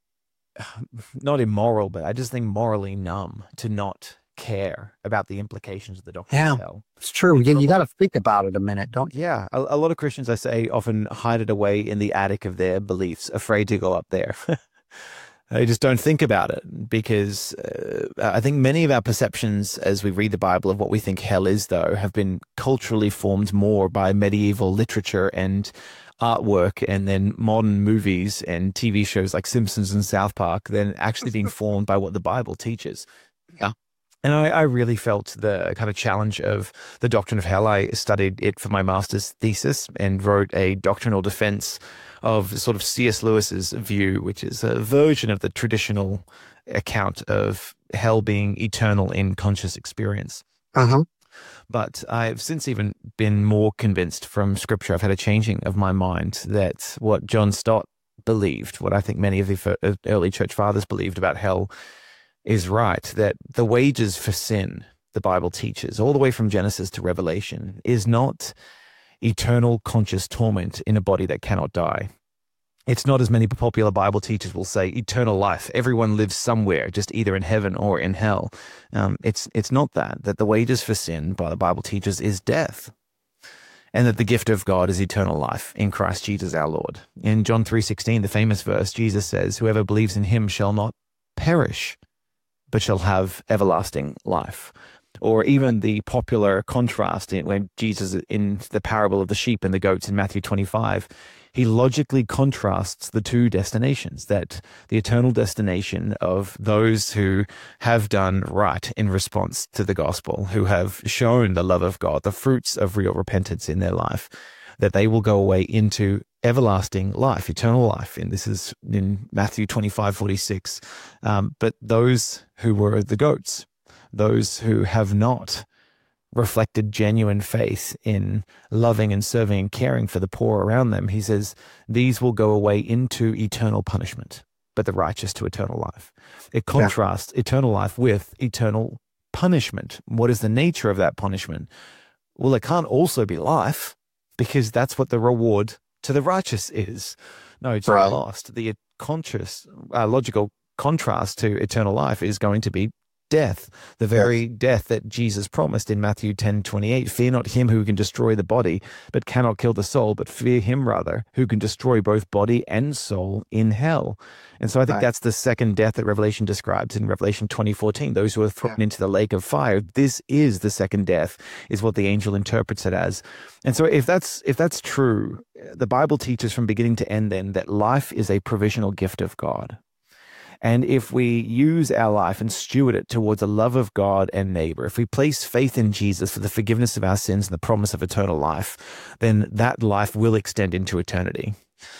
not immoral, but I just think morally numb to not care about the implications of the doctrine of hell. It's true. You got to think about it a minute, don't you? Yeah. A lot of Christians, I say, often hide it away in the attic of their beliefs, afraid to go up there. They just don't think about it, because I think many of our perceptions as we read the Bible of what we think hell is, though, have been culturally formed more by medieval literature and artwork and then modern movies and TV shows like Simpsons and South Park than actually being formed by what the Bible teaches. Yeah. And I really felt the kind of challenge of the doctrine of hell. I studied it for my master's thesis and wrote a doctrinal defense of sort of C.S. Lewis's view, which is a version of the traditional account of hell being eternal in conscious experience. Uh-huh. But I've since even been more convinced from scripture. I've had a changing of my mind that what John Stott believed, what I think many of the early church fathers believed about hell, is right, that the wages for sin, the Bible teaches, all the way from Genesis to Revelation, is not eternal conscious torment in a body that cannot die. It's not, as many popular Bible teachers will say, eternal life. Everyone lives somewhere, just either in heaven or in hell. It's not that the wages for sin, by the Bible teaches, is death. And that the gift of God is eternal life in Christ Jesus our Lord. In John 3:16, the famous verse, Jesus says, whoever believes in him shall not perish, but shall have everlasting life. Or even the popular contrast when Jesus, in the parable of the sheep and the goats in Matthew 25, he logically contrasts the two destinations, that the eternal destination of those who have done right in response to the gospel, who have shown the love of God, the fruits of real repentance in their life, that they will go away into everlasting life, eternal life. And this is in Matthew 25:46. But those who were the goats, those who have not reflected genuine faith in loving and serving and caring for the poor around them, he says, these will go away into eternal punishment, but the righteous to eternal life. It contrasts eternal life with eternal punishment. What is the nature of that punishment? Well, it can't also be life, because that's what the reward to the righteous is. No, it's lost. The conscious, logical contrast to eternal life is going to be death, the very death that Jesus promised in Matthew 10:28. Fear not him who can destroy the body, but cannot kill the soul, but fear him rather who can destroy both body and soul in hell. And so I think that's the second death that Revelation describes in Revelation 20:14, those who are thrown into the lake of fire. This is the second death, is what the angel interprets it as. And so if that's true, the Bible teaches from beginning to end then that life is a provisional gift of God. And if we use our life and steward it towards the love of God and neighbor, if we place faith in Jesus for the forgiveness of our sins and the promise of eternal life, then that life will extend into eternity.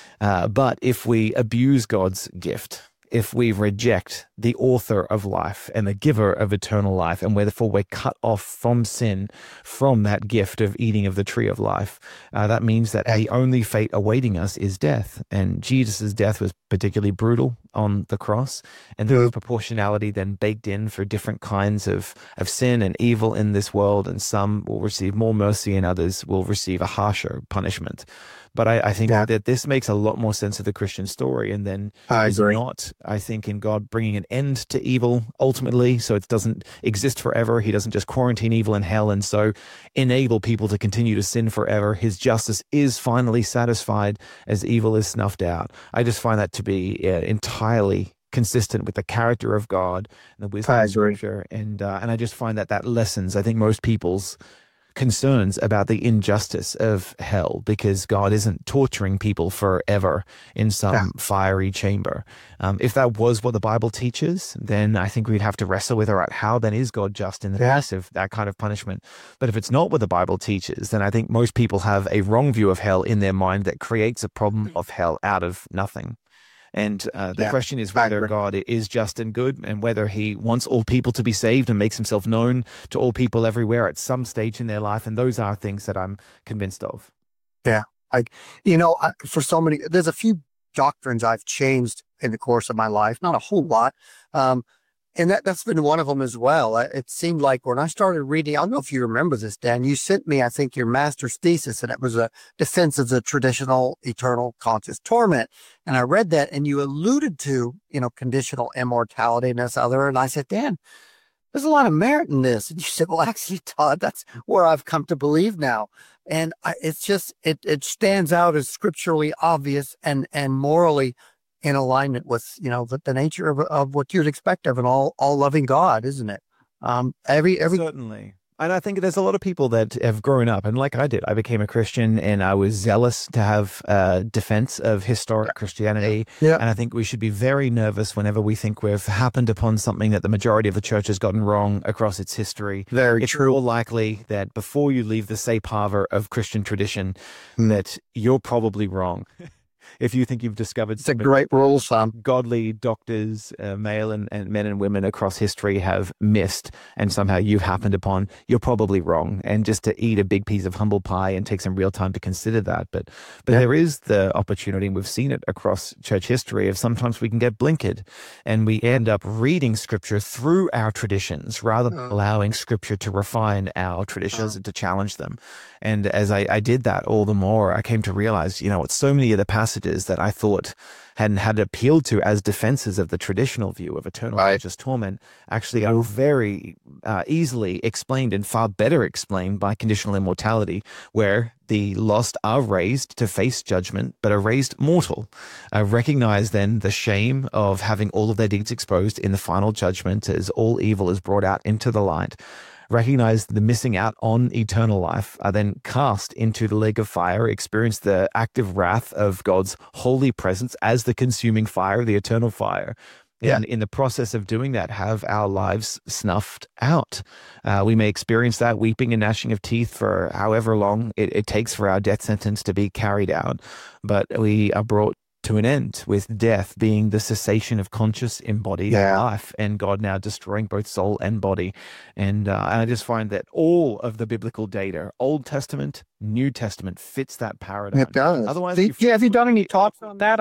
But if we abuse God's gift, if we reject the author of life and the giver of eternal life, and therefore we're cut off from sin, from that gift of eating of the tree of life, that means that the only fate awaiting us is death. And Jesus' death was particularly brutal on the cross, and there was proportionality then baked in for different kinds of sin and evil in this world, and some will receive more mercy and others will receive a harsher punishment. But I think that this makes a lot more sense of the Christian story, and then is not, I think, in God bringing an end to evil ultimately, so it doesn't exist forever. He doesn't just quarantine evil in hell and so enable people to continue to sin forever. His justice is finally satisfied as evil is snuffed out. I just find that to be entirely consistent with the character of God and the wisdom of Scripture, and I just find that lessens, I think, most people's concerns about the injustice of hell, because God isn't torturing people forever in some fiery chamber. If that was what the Bible teaches, then I think we'd have to wrestle with, all right, how then is God just in the face of that kind of punishment? But if it's not what the Bible teaches, then I think most people have a wrong view of hell in their mind that creates a problem of hell out of nothing. And the question is whether God is just and good, and whether he wants all people to be saved and makes himself known to all people everywhere at some stage in their life. And those are things that I'm convinced of. Yeah. For so many, there's a few doctrines I've changed in the course of my life, not a whole lot. And that's been one of them as well. It seemed like when I started reading, I don't know if you remember this, Dan, you sent me, I think, your master's thesis, and it was a defense of the traditional eternal conscious torment. And I read that, and you alluded to, conditional immortality and this other. And I said, Dan, there's a lot of merit in this. And you said, well, actually, Todd, that's where I've come to believe now. And it's just, it stands out as scripturally obvious and morally in alignment with, the nature of what you'd expect of an all loving God, isn't it? Certainly. And I think there's a lot of people that have grown up, and like I did, I became a Christian and I was zealous to have a defense of historic Christianity. Yeah. And I think we should be very nervous whenever we think we've happened upon something that the majority of the church has gotten wrong across its history. It's more likely that before you leave the safe harbor of Christian tradition, that you're probably wrong. If you think you've discovered it's a great rule, Sam. Godly doctors, male and men and women across history have missed, and somehow you've happened upon, you're probably wrong. And just to eat a big piece of humble pie and take some real time to consider that. But there is the opportunity, and we've seen it across church history, of sometimes we can get blinkered and we end up reading Scripture through our traditions rather than allowing Scripture to refine our traditions and to challenge them. And as I did that, all the more I came to realize, so many of the passages that I thought had appealed to as defenses of the traditional view of eternal conscious torment actually are very easily explained, and far better explained, by conditional immortality, where the lost are raised to face judgment, but are raised mortal. Recognize then the shame of having all of their deeds exposed in the final judgment as all evil is brought out into the light. Recognize the missing out on eternal life, are then cast into the lake of fire, experience the active wrath of God's holy presence as the consuming fire, the eternal fire, And in the process of doing that, have our lives snuffed out. We may experience that weeping and gnashing of teeth for however long it takes for our death sentence to be carried out. But we are brought to an end, with death being the cessation of conscious embodied life, and God now destroying both soul and body. And I just find that all of the biblical data, Old Testament, New Testament, fits that paradigm. It does. Otherwise, have you done any talks on that?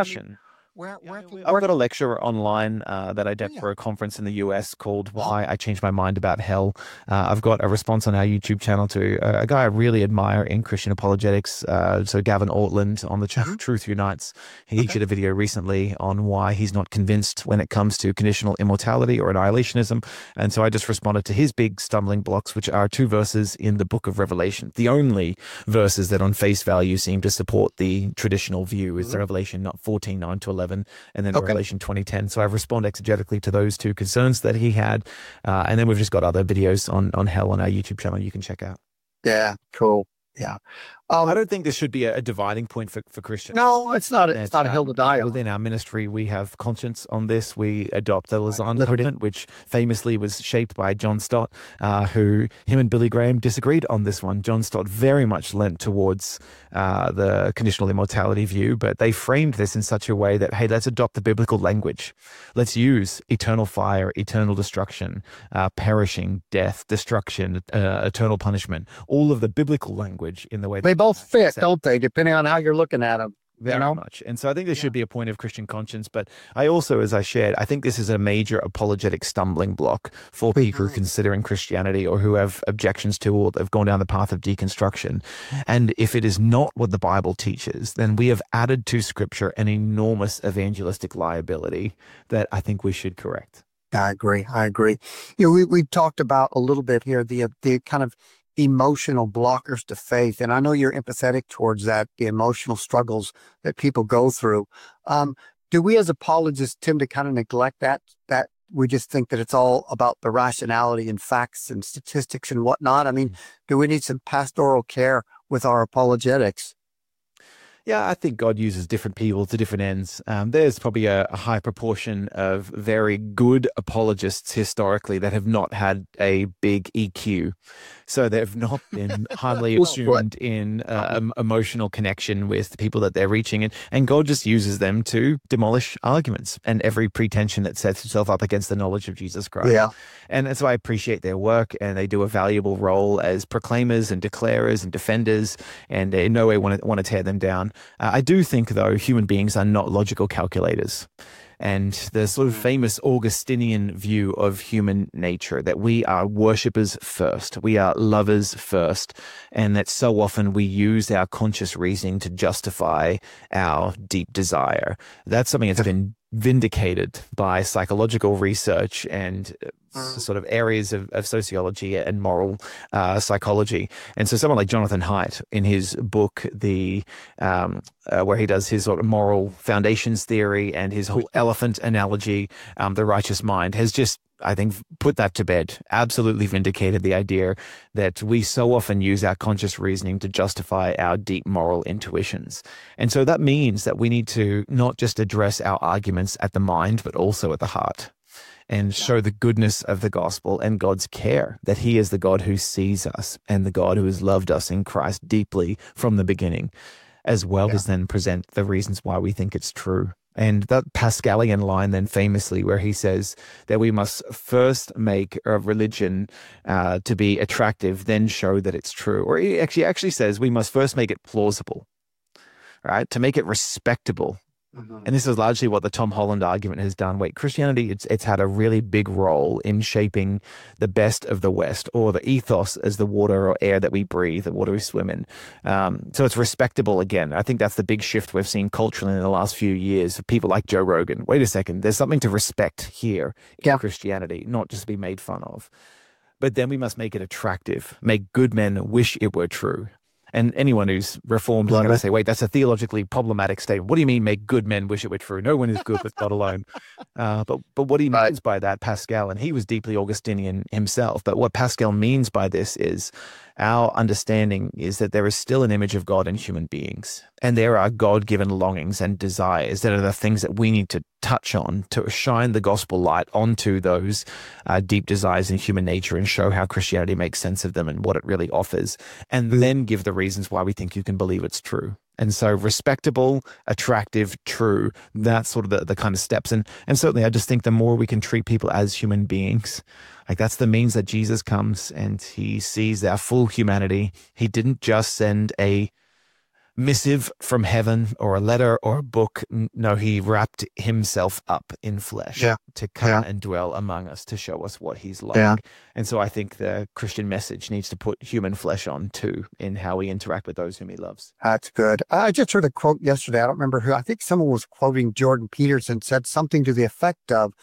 I've got a lecture online that I did for a conference in the US called Why I Changed My Mind About Hell. I've got a response on our YouTube channel to a guy I really admire in Christian apologetics. So Gavin Ortland on the channel Truth Unites. He did a video recently on why he's not convinced when it comes to conditional immortality or annihilationism. And so I just responded to his big stumbling blocks, which are 2 verses in the book of Revelation. The only verses that on face value seem to support the traditional view is the Revelation 14:9 to 11. And then Revelation 20:10. So I've responded exegetically to those 2 concerns that he had. And then we've just got other videos on hell on our YouTube channel you can check out. Yeah, cool. Yeah. I don't think this should be a dividing point for Christians. No, it's not. It's not a hill to die on. Within our ministry, we have conscience on this. We adopt the Lausanne Covenant, which famously was shaped by John Stott, who him and Billy Graham disagreed on this one. John Stott very much lent towards the conditional immortality view, but they framed this in such a way that, hey, let's adopt the biblical language. Let's use eternal fire, eternal destruction, perishing, death, destruction, eternal punishment, all of the biblical language in the way they both fit, don't they? Depending on how you're looking at them. Very much. And so I think there should be a point of Christian conscience. But I also, as I shared, I think this is a major apologetic stumbling block for people considering Christianity or who have objections to or have gone down the path of deconstruction. And if it is not what the Bible teaches, then we have added to Scripture an enormous evangelistic liability that I think we should correct. I agree. You know, we talked about a little bit here, the kind of emotional blockers to faith. And I know you're empathetic towards that, the emotional struggles that people go through. Do we as apologists tend to kind of neglect that we just think that it's all about the rationality and facts and statistics and whatnot? I mean, do we need some pastoral care with our apologetics? Yeah, I think God uses different people to different ends. There's probably a high proportion of very good apologists historically that have not had a big EQ. So they've not been highly attuned in emotional connection with the people that they're reaching. And God just uses them to demolish arguments and every pretension that sets itself up against the knowledge of Jesus Christ. Yeah. And so I appreciate their work, and they do a valuable role as proclaimers and declarers and defenders, and in no way want to tear them down. I do think, though, human beings are not logical calculators. And the sort of famous Augustinian view of human nature, that we are worshippers first, we are lovers first, and that so often we use our conscious reasoning to justify our deep desire. That's something that's been vindicated by psychological research and sort of areas of sociology and moral psychology. And so someone like Jonathan Haidt, in his book, where he does his sort of moral foundations theory and his whole elephant analogy, The Righteous Mind, has just, I think, put that to bed, absolutely vindicated the idea that we so often use our conscious reasoning to justify our deep moral intuitions. And so that means that we need to not just address our arguments at the mind, but also at the heart, and show the goodness of the gospel and God's care, that he is the God who sees us and the God who has loved us in Christ deeply from the beginning, as well as then present the reasons why we think it's true. And that Pascalian line then famously where he says that we must first make a religion to be attractive, then show that it's true. Or he actually says we must first make it plausible, right? To make it respectable. And this is largely what the Tom Holland argument has done. Wait, Christianity, it's had a really big role in shaping the best of the West, or the ethos as the water or air that we breathe, the water we swim in. So it's respectable again. I think that's the big shift we've seen culturally in the last few years. People like Joe Rogan. Wait a second, there's something to respect here in Christianity, not just be made fun of. But then we must make it attractive, make good men wish it were true. And anyone who's reformed is going to say, wait, that's a theologically problematic statement. What do you mean make good men wish it were true? No one is good but God alone. But what he means by that, Pascal, and he was deeply Augustinian himself, but what Pascal means by this is our understanding is that there is still an image of God in human beings. And there are God-given longings and desires that are the things that we need to touch on, to shine the gospel light onto those deep desires in human nature and show how Christianity makes sense of them and what it really offers, and then give the reasons why we think you can believe it's true. And so respectable, attractive, true, that's sort of the kind of steps. And certainly I just think the more we can treat people as human beings, like that's the means that Jesus comes and he sees our full humanity. He didn't just send a missive from heaven or a letter or a book. No, he wrapped himself up in flesh to come and dwell among us, to show us what he's like. Yeah. And so I think the Christian message needs to put human flesh on too in how we interact with those whom he loves. That's good. I just heard a quote yesterday. I don't remember who. I think someone was quoting Jordan Peterson, said something to the effect of,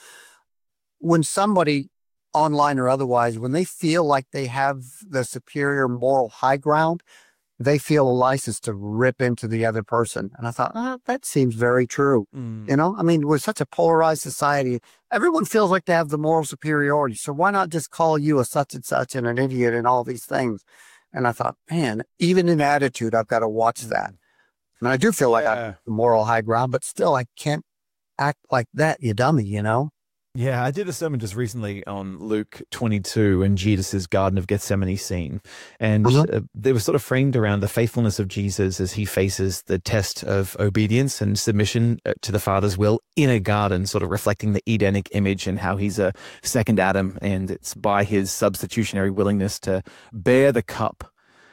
when somebody online or otherwise, when they feel like they have the superior moral high ground, they feel a license to rip into the other person. And I thought, that seems very true. You know, I mean, we're such a polarized society. Everyone feels like they have the moral superiority. So why not just call you a such and such and an idiot and all these things? And I thought, man, even in attitude, I've got to watch that. And I do feel like I have the moral high ground, but still I can't act like that, you dummy, you know? Yeah, I did a sermon just recently on Luke 22 and Jesus' Garden of Gethsemane scene. And they were sort of framed around the faithfulness of Jesus as he faces the test of obedience and submission to the Father's will in a garden, sort of reflecting the Edenic image and how he's a second Adam. And it's by his substitutionary willingness to bear the cup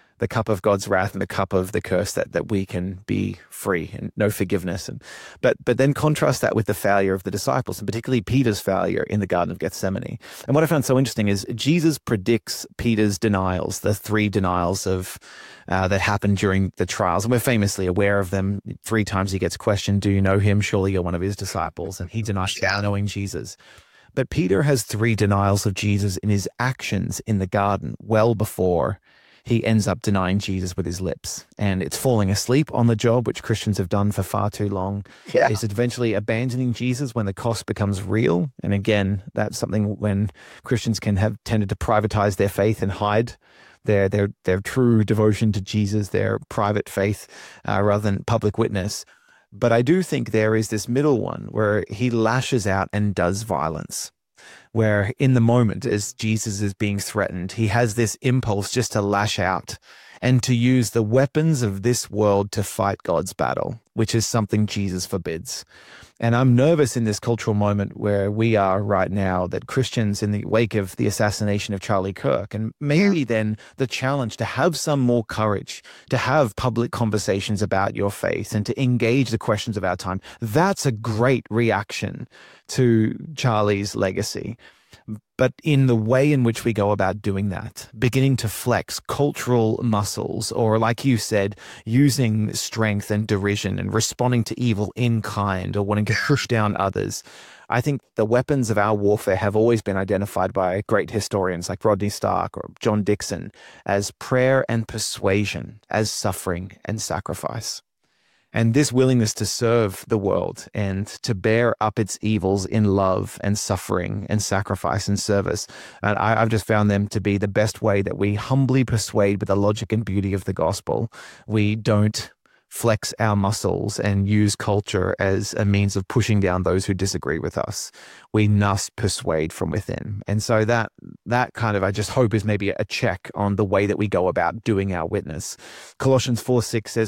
of God's wrath and the cup of the curse that we can be free and no forgiveness. But then contrast that with the failure of the disciples, and particularly Peter's failure in the Garden of Gethsemane. And what I found so interesting is Jesus predicts Peter's denials, the 3 denials of that happened during the trials. And we're famously aware of them. 3 times he gets questioned, do you know him? Surely you're one of his disciples. And he denies knowing Jesus. But Peter has 3 denials of Jesus in his actions in the garden well before he ends up denying Jesus with his lips. And it's falling asleep on the job, which Christians have done for far too long. Yeah. It's eventually abandoning Jesus when the cost becomes real. And again, that's something when Christians can have tended to privatize their faith and hide their true devotion to Jesus, their private faith, rather than public witness. But I do think there is this middle one where he lashes out and does violence, where in the moment as Jesus is being threatened, he has this impulse just to lash out and to use the weapons of this world to fight God's battle, which is something Jesus forbids. And I'm nervous in this cultural moment where we are right now that Christians, in the wake of the assassination of Charlie Kirk, and maybe then the challenge to have some more courage, to have public conversations about your faith and to engage the questions of our time, that's a great reaction to Charlie's legacy. But in the way in which we go about doing that, beginning to flex cultural muscles, or like you said, using strength and derision and responding to evil in kind or wanting to push down others, I think the weapons of our warfare have always been identified by great historians like Rodney Stark or John Dixon as prayer and persuasion, as suffering and sacrifice. And this willingness to serve the world and to bear up its evils in love and suffering and sacrifice and service, and I've just found them to be the best way that we humbly persuade with the logic and beauty of the gospel. We don't flex our muscles and use culture as a means of pushing down those who disagree with us. We must persuade from within. And so that kind of, I just hope, is maybe a check on the way that we go about doing our witness. Colossians 4:6 says,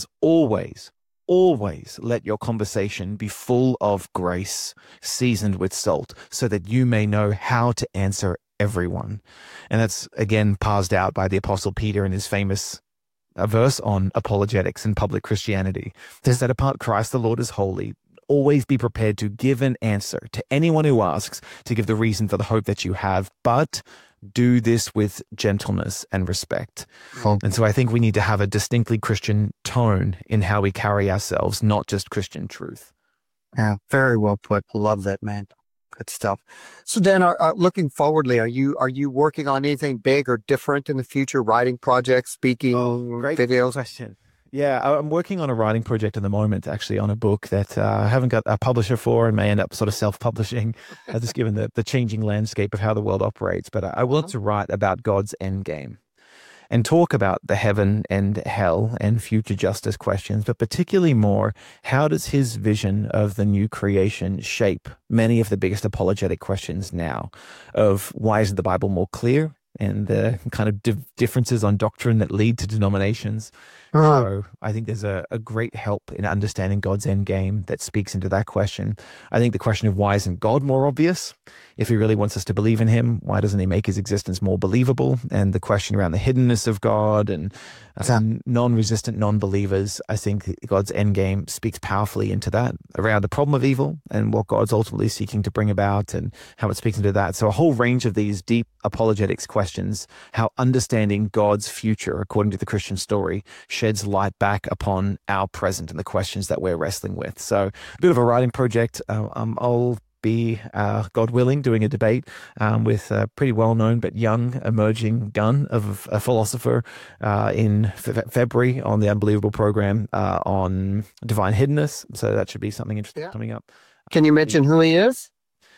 Always let your conversation be full of grace, seasoned with salt, so that you may know how to answer everyone. And that's, again, parsed out by the Apostle Peter in his famous verse on apologetics and public Christianity. To set apart Christ the Lord as holy, always be prepared to give an answer to anyone who asks, to give the reason for the hope that you have, but do this with gentleness and respect. And so I think we need to have a distinctly Christian tone in how we carry ourselves, not just Christian truth. Yeah, very well put. Love that, man. Good stuff. So Dan, looking forwardly, are you working on anything big or different in the future? Writing projects, speaking, great videos? Question. Yeah, I'm working on a writing project at the moment, actually, on a book that I haven't got a publisher for and may end up sort of self-publishing, just given the changing landscape of how the world operates. But I want to write about God's end game. and talk about the heaven and hell and future justice questions, but particularly more, how does his vision of the new creation shape many of the biggest apologetic questions now of why isn't the Bible more clear and the kind of differences on doctrine that lead to denominations. So I think there's a great help in understanding God's end game that speaks into that question. I think the question of why isn't God more obvious? If he really wants us to believe in him, why doesn't he make his existence more believable? And the question around the hiddenness of God and non-resistant non-believers, I think God's end game speaks powerfully into that, around the problem of evil and what God's ultimately seeking to bring about and how it speaks into that. So a whole range of these deep apologetics questions, how understanding God's future, according to the Christian story, sheds light back upon our present and the questions that we're wrestling with. So a bit of a writing project. I'll be, God willing, doing a debate with a pretty well-known but young emerging gun of a philosopher in February on the Unbelievable program on divine hiddenness. So that should be something interesting coming up. Can you mention who he is?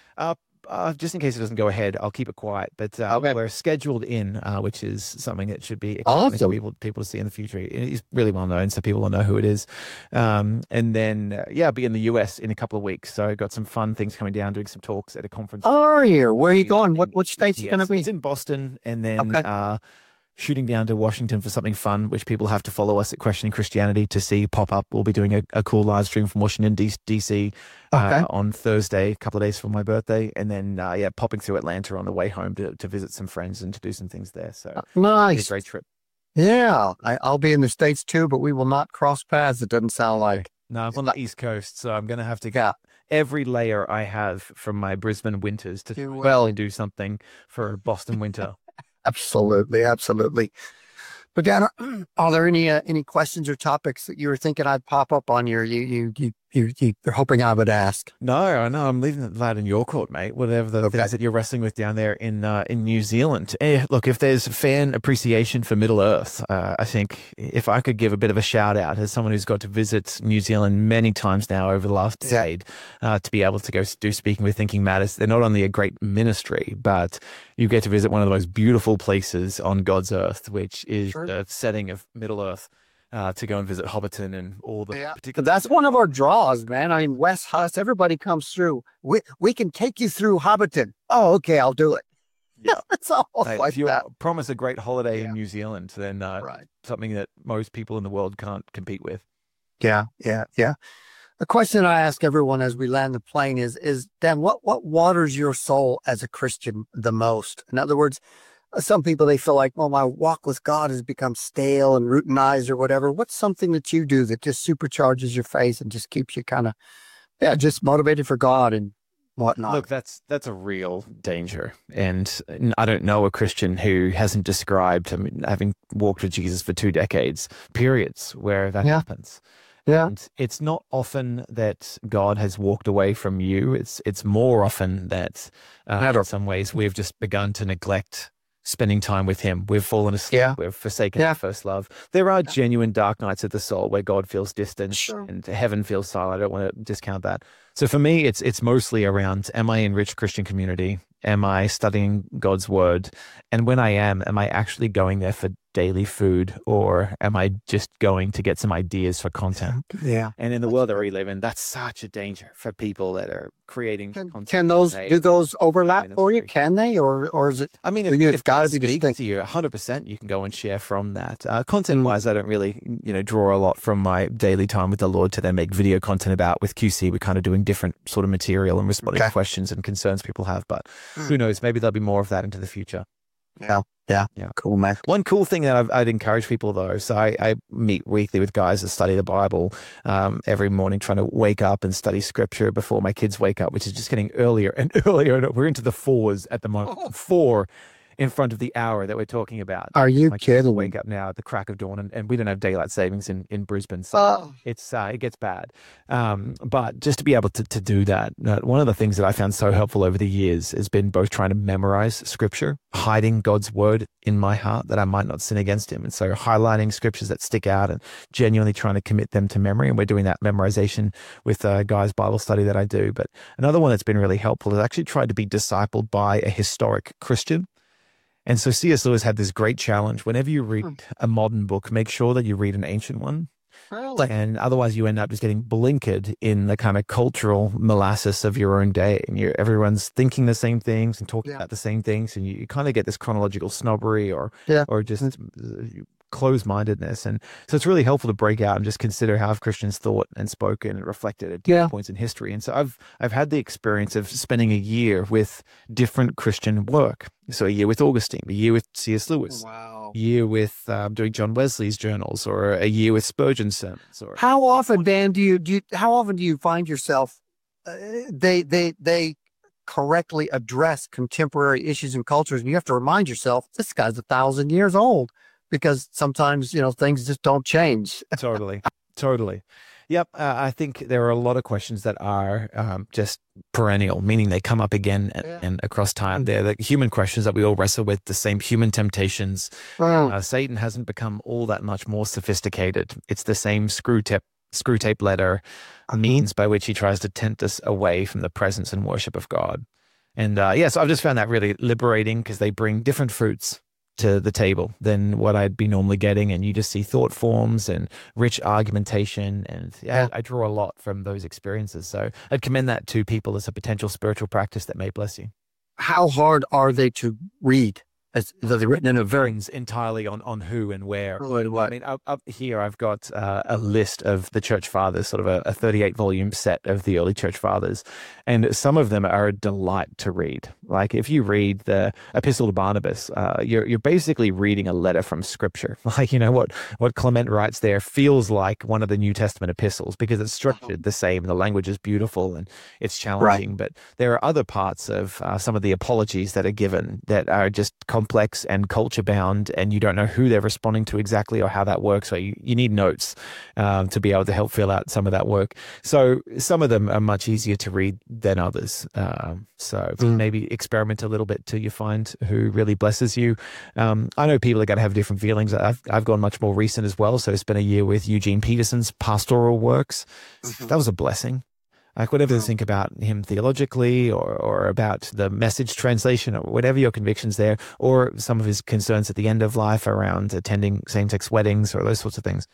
Just in case it doesn't go ahead, I'll keep it quiet. But we're scheduled in, which is something that should be exciting for people to see in the future. He's really well known, so people will know who it is. And then, I'll be in the US in a couple of weeks. So I've got some fun things coming down, doing some talks at a conference. Oh, are you? Where are you going? Which state's going to be? It's in Boston, and then shooting down to Washington for something fun, which people have to follow us at Questioning Christianity to see pop up. We'll be doing a cool live stream from Washington, D.C. On Thursday, a couple of days for my birthday. And then, popping through Atlanta on the way home to visit some friends and to do some things there. So nice. It's a great trip. Yeah, I'll be in the States too, but we will not cross paths. It doesn't sound like. No, I'm on the East Coast, so I'm going to have to get every layer I have from my Brisbane winters to do something for Boston winter. Absolutely. But Dan, are there any questions or topics that you were thinking I'd pop up on you're hoping I would ask? No, I'm leaving that in your court, mate. Whatever the things that you're wrestling with down there in New Zealand. Look, if there's fan appreciation for Middle Earth, I think if I could give a bit of a shout out as someone who's got to visit New Zealand many times now over the last decade, to be able to go do Speaking with Thinking Matters. They're not only a great ministry, but you get to visit one of the most beautiful places on God's earth, which is the setting of Middle Earth. To go and visit Hobbiton and all the particular. That's one of our draws, man. I mean, West Huss, everybody comes through. We can take you through Hobbiton. Oh, okay, I'll do it. Yeah, it's all like if you that. Promise a great holiday in New Zealand, then something that most people in the world can't compete with. Yeah. The question I ask everyone as we land the plane is Dan, what waters your soul as a Christian the most? In other words, some people, they feel like, well, my walk with God has become stale and routinized or whatever. What's something that you do that just supercharges your faith and just keeps you kind of, just motivated for God and whatnot? Look, that's a real danger. And I don't know a Christian who hasn't described, having walked with Jesus for 2 decades, periods where that happens. Yeah. And it's not often that God has walked away from you. It's more often that in some ways we've just begun to neglect spending time with him. We've fallen asleep. We've forsaken our first love. There are genuine dark nights of the soul where God feels distant and heaven feels silent. I don't want to discount that. So for me, it's mostly around, am I in rich Christian community? Am I studying God's word? And when I am I actually going there for daily food, or am I just going to get some ideas for content? Yeah. And in the world that we live in, that's such a danger for people that are creating content. Do those overlap for you? Can they, or is it? I mean, if God speaks to you, 100%, you can go and share from that. Content-wise, I don't really, draw a lot from my daily time with the Lord to then make video content about. With QC, we're kind of doing different sort of material and responding to questions and concerns people have. But who knows? Maybe there'll be more of that into the future. Yeah. Cool, man. One cool thing that I'd encourage people, though, so I meet weekly with guys that study the Bible every morning, trying to wake up and study scripture before my kids wake up, which is just getting earlier and earlier. We're into the 4s at the moment. 4 in front of the hour that we're talking about. Are you kidding? Wake up now at the crack of dawn, and we don't have daylight savings in Brisbane, so it gets bad. But just to be able to do that, one of the things that I found so helpful over the years has been both trying to memorize scripture, hiding God's word in my heart that I might not sin against him, and so highlighting scriptures that stick out and genuinely trying to commit them to memory. And we're doing that memorization with guys' Bible study that I do. But another one that's been really helpful is actually tried to be discipled by a historic Christian. And so C.S. Lewis had this great challenge. Whenever you read a modern book, make sure that you read an ancient one. Really? And otherwise you end up just getting blinkered in the kind of cultural molasses of your own day. And everyone's thinking the same things and talking about the same things. And you kind of get this chronological snobbery or just closed-mindedness. And so it's really helpful to break out and just consider how have Christians thought and spoken and reflected at different points in history. And so I've had the experience of spending a year with different Christian work. So a year with Augustine, a year with C.S. Lewis, a year with doing John Wesley's journals, or a year with Spurgeon's sermons. Or how often, Dan, do you find yourself they correctly address contemporary issues and cultures, and you have to remind yourself this guy's 1,000 years old, because sometimes things just don't change. Totally. Yep. I think there are a lot of questions that are just perennial, meaning they come up again and across time. They're the human questions that we all wrestle with, the same human temptations. Satan hasn't become all that much more sophisticated. It's the same screw tape letter means by which he tries to tempt us away from the presence and worship of God. And so I've just found that really liberating, because they bring different fruits to the table than what I'd be normally getting. And you just see thought forms and rich argumentation. And I draw a lot from those experiences. So I'd commend that to people as a potential spiritual practice that may bless you. How hard are they to read? Are they written in a very entirely on who and where? What? I mean, up here, I've got a list of the church fathers, sort of a 38-volume set of the early church fathers. And some of them are a delight to read. Like if you read the Epistle to Barnabas, you're basically reading a letter from Scripture. Like, what Clement writes there feels like one of the New Testament epistles, because it's structured the same. The language is beautiful and it's challenging. Right. But there are other parts of some of the apologies that are given that are just complex and culture bound, and you don't know who they're responding to exactly or how that works. So you need notes to be able to help fill out some of that work. So some of them are much easier to read than others. So maybe experiment a little bit till you find who really blesses you. I know people are going to have different feelings. I've gone much more recent as well. So I spent a year with Eugene Peterson's pastoral works. That was a blessing. Like whatever you think about him theologically or about the Message translation or whatever your convictions there, or some of his concerns at the end of life around attending same-sex weddings or those sorts of things.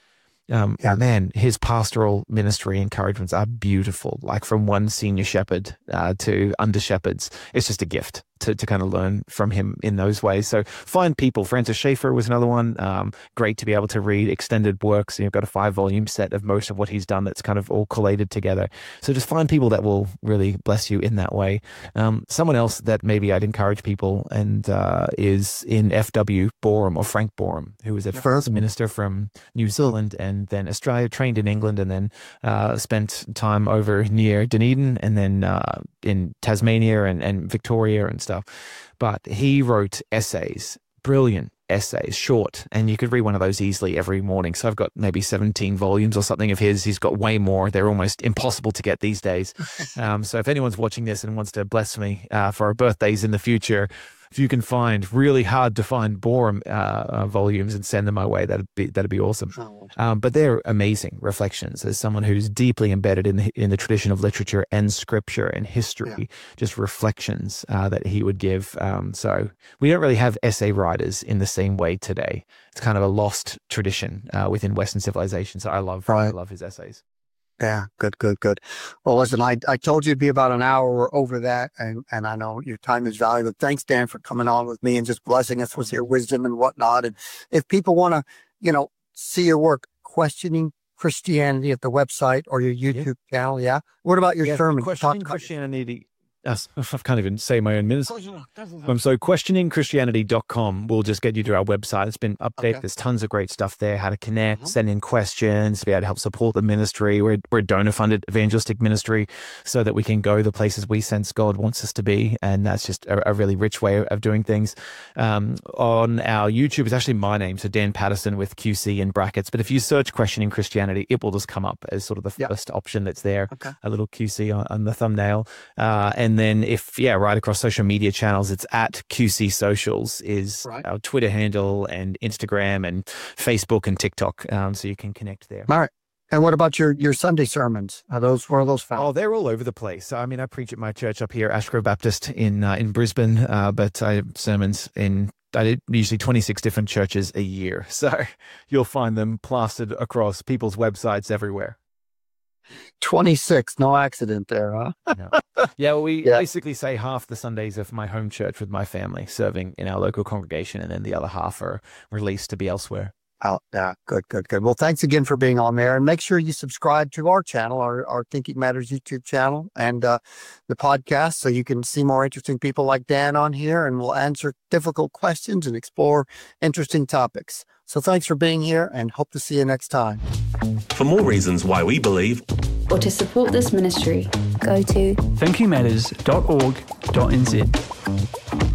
Man, his pastoral ministry encouragements are beautiful. Like from one senior shepherd to under shepherds, it's just a gift to kind of learn from him in those ways. So find people. Francis Schaeffer was another one. Great to be able to read extended works. You've got a 5-volume set of most of what he's done that's kind of all collated together. So just find people that will really bless you in that way. Someone else that maybe I'd encourage people and is in F.W. Boreham, or Frank Boreham, who was a first minister from New Zealand and then Australia, trained in England, and then spent time over near Dunedin and then in Tasmania and Victoria and stuff. But he wrote essays, brilliant essays, short, and you could read one of those easily every morning. So I've got maybe 17 volumes or something of his. He's got way more. They're almost impossible to get these days. So if anyone's watching this and wants to bless me for our birthdays in the future, if you can find really hard to find Boreham volumes and send them my way, that'd be awesome. But they're amazing reflections as someone who's deeply embedded in the tradition of literature and scripture and history, just reflections that he would give. So we don't really have essay writers in the same way today. It's kind of a lost tradition within Western civilization. So I love his essays. Yeah, good. Well, listen, I told you it'd be about an hour. We're over that, and I know your time is valuable. Thanks, Dan, for coming on with me and just blessing us with your wisdom and whatnot. And if people want to, see your work, Questioning Christianity at the website or your YouTube channel, What about your sermon? Questioning Christianity. I can't even say my own ministry. So questioningchristianity.com will just get you to our website. It's been updated. Okay. There's tons of great stuff there, how to connect, send in questions, to be able to help support the ministry. We're a donor-funded evangelistic ministry so that we can go the places we sense God wants us to be. And that's just a really rich way of doing things. On our YouTube, it's actually my name, so Dan Patterson with QC in brackets. But if you search Questioning Christianity, it will just come up as sort of the first option that's there, a little QC on the thumbnail. And then right across social media channels, it's at QC Socials is our Twitter handle, and Instagram and Facebook and TikTok. So you can connect there. All right. And what about your Sunday sermons? Where are those found? Oh, they're all over the place. So, I mean, I preach at my church up here, Ashgrove Baptist in Brisbane, but I have sermons in I did usually 26 different churches a year. So you'll find them plastered across people's websites everywhere. 26, no accident there, huh? Yeah, well, we basically say half the Sundays of my home church with my family serving in our local congregation, and then the other half are released to be elsewhere. Oh, yeah, good. Well, thanks again for being on there. And make sure you subscribe to our channel, our Thinking Matters YouTube channel, and the podcast, so you can see more interesting people like Dan on here, and we'll answer difficult questions and explore interesting topics. So thanks for being here, and hope to see you next time. For more reasons why we believe, or to support this ministry, go to thinkingmatters.org.nz.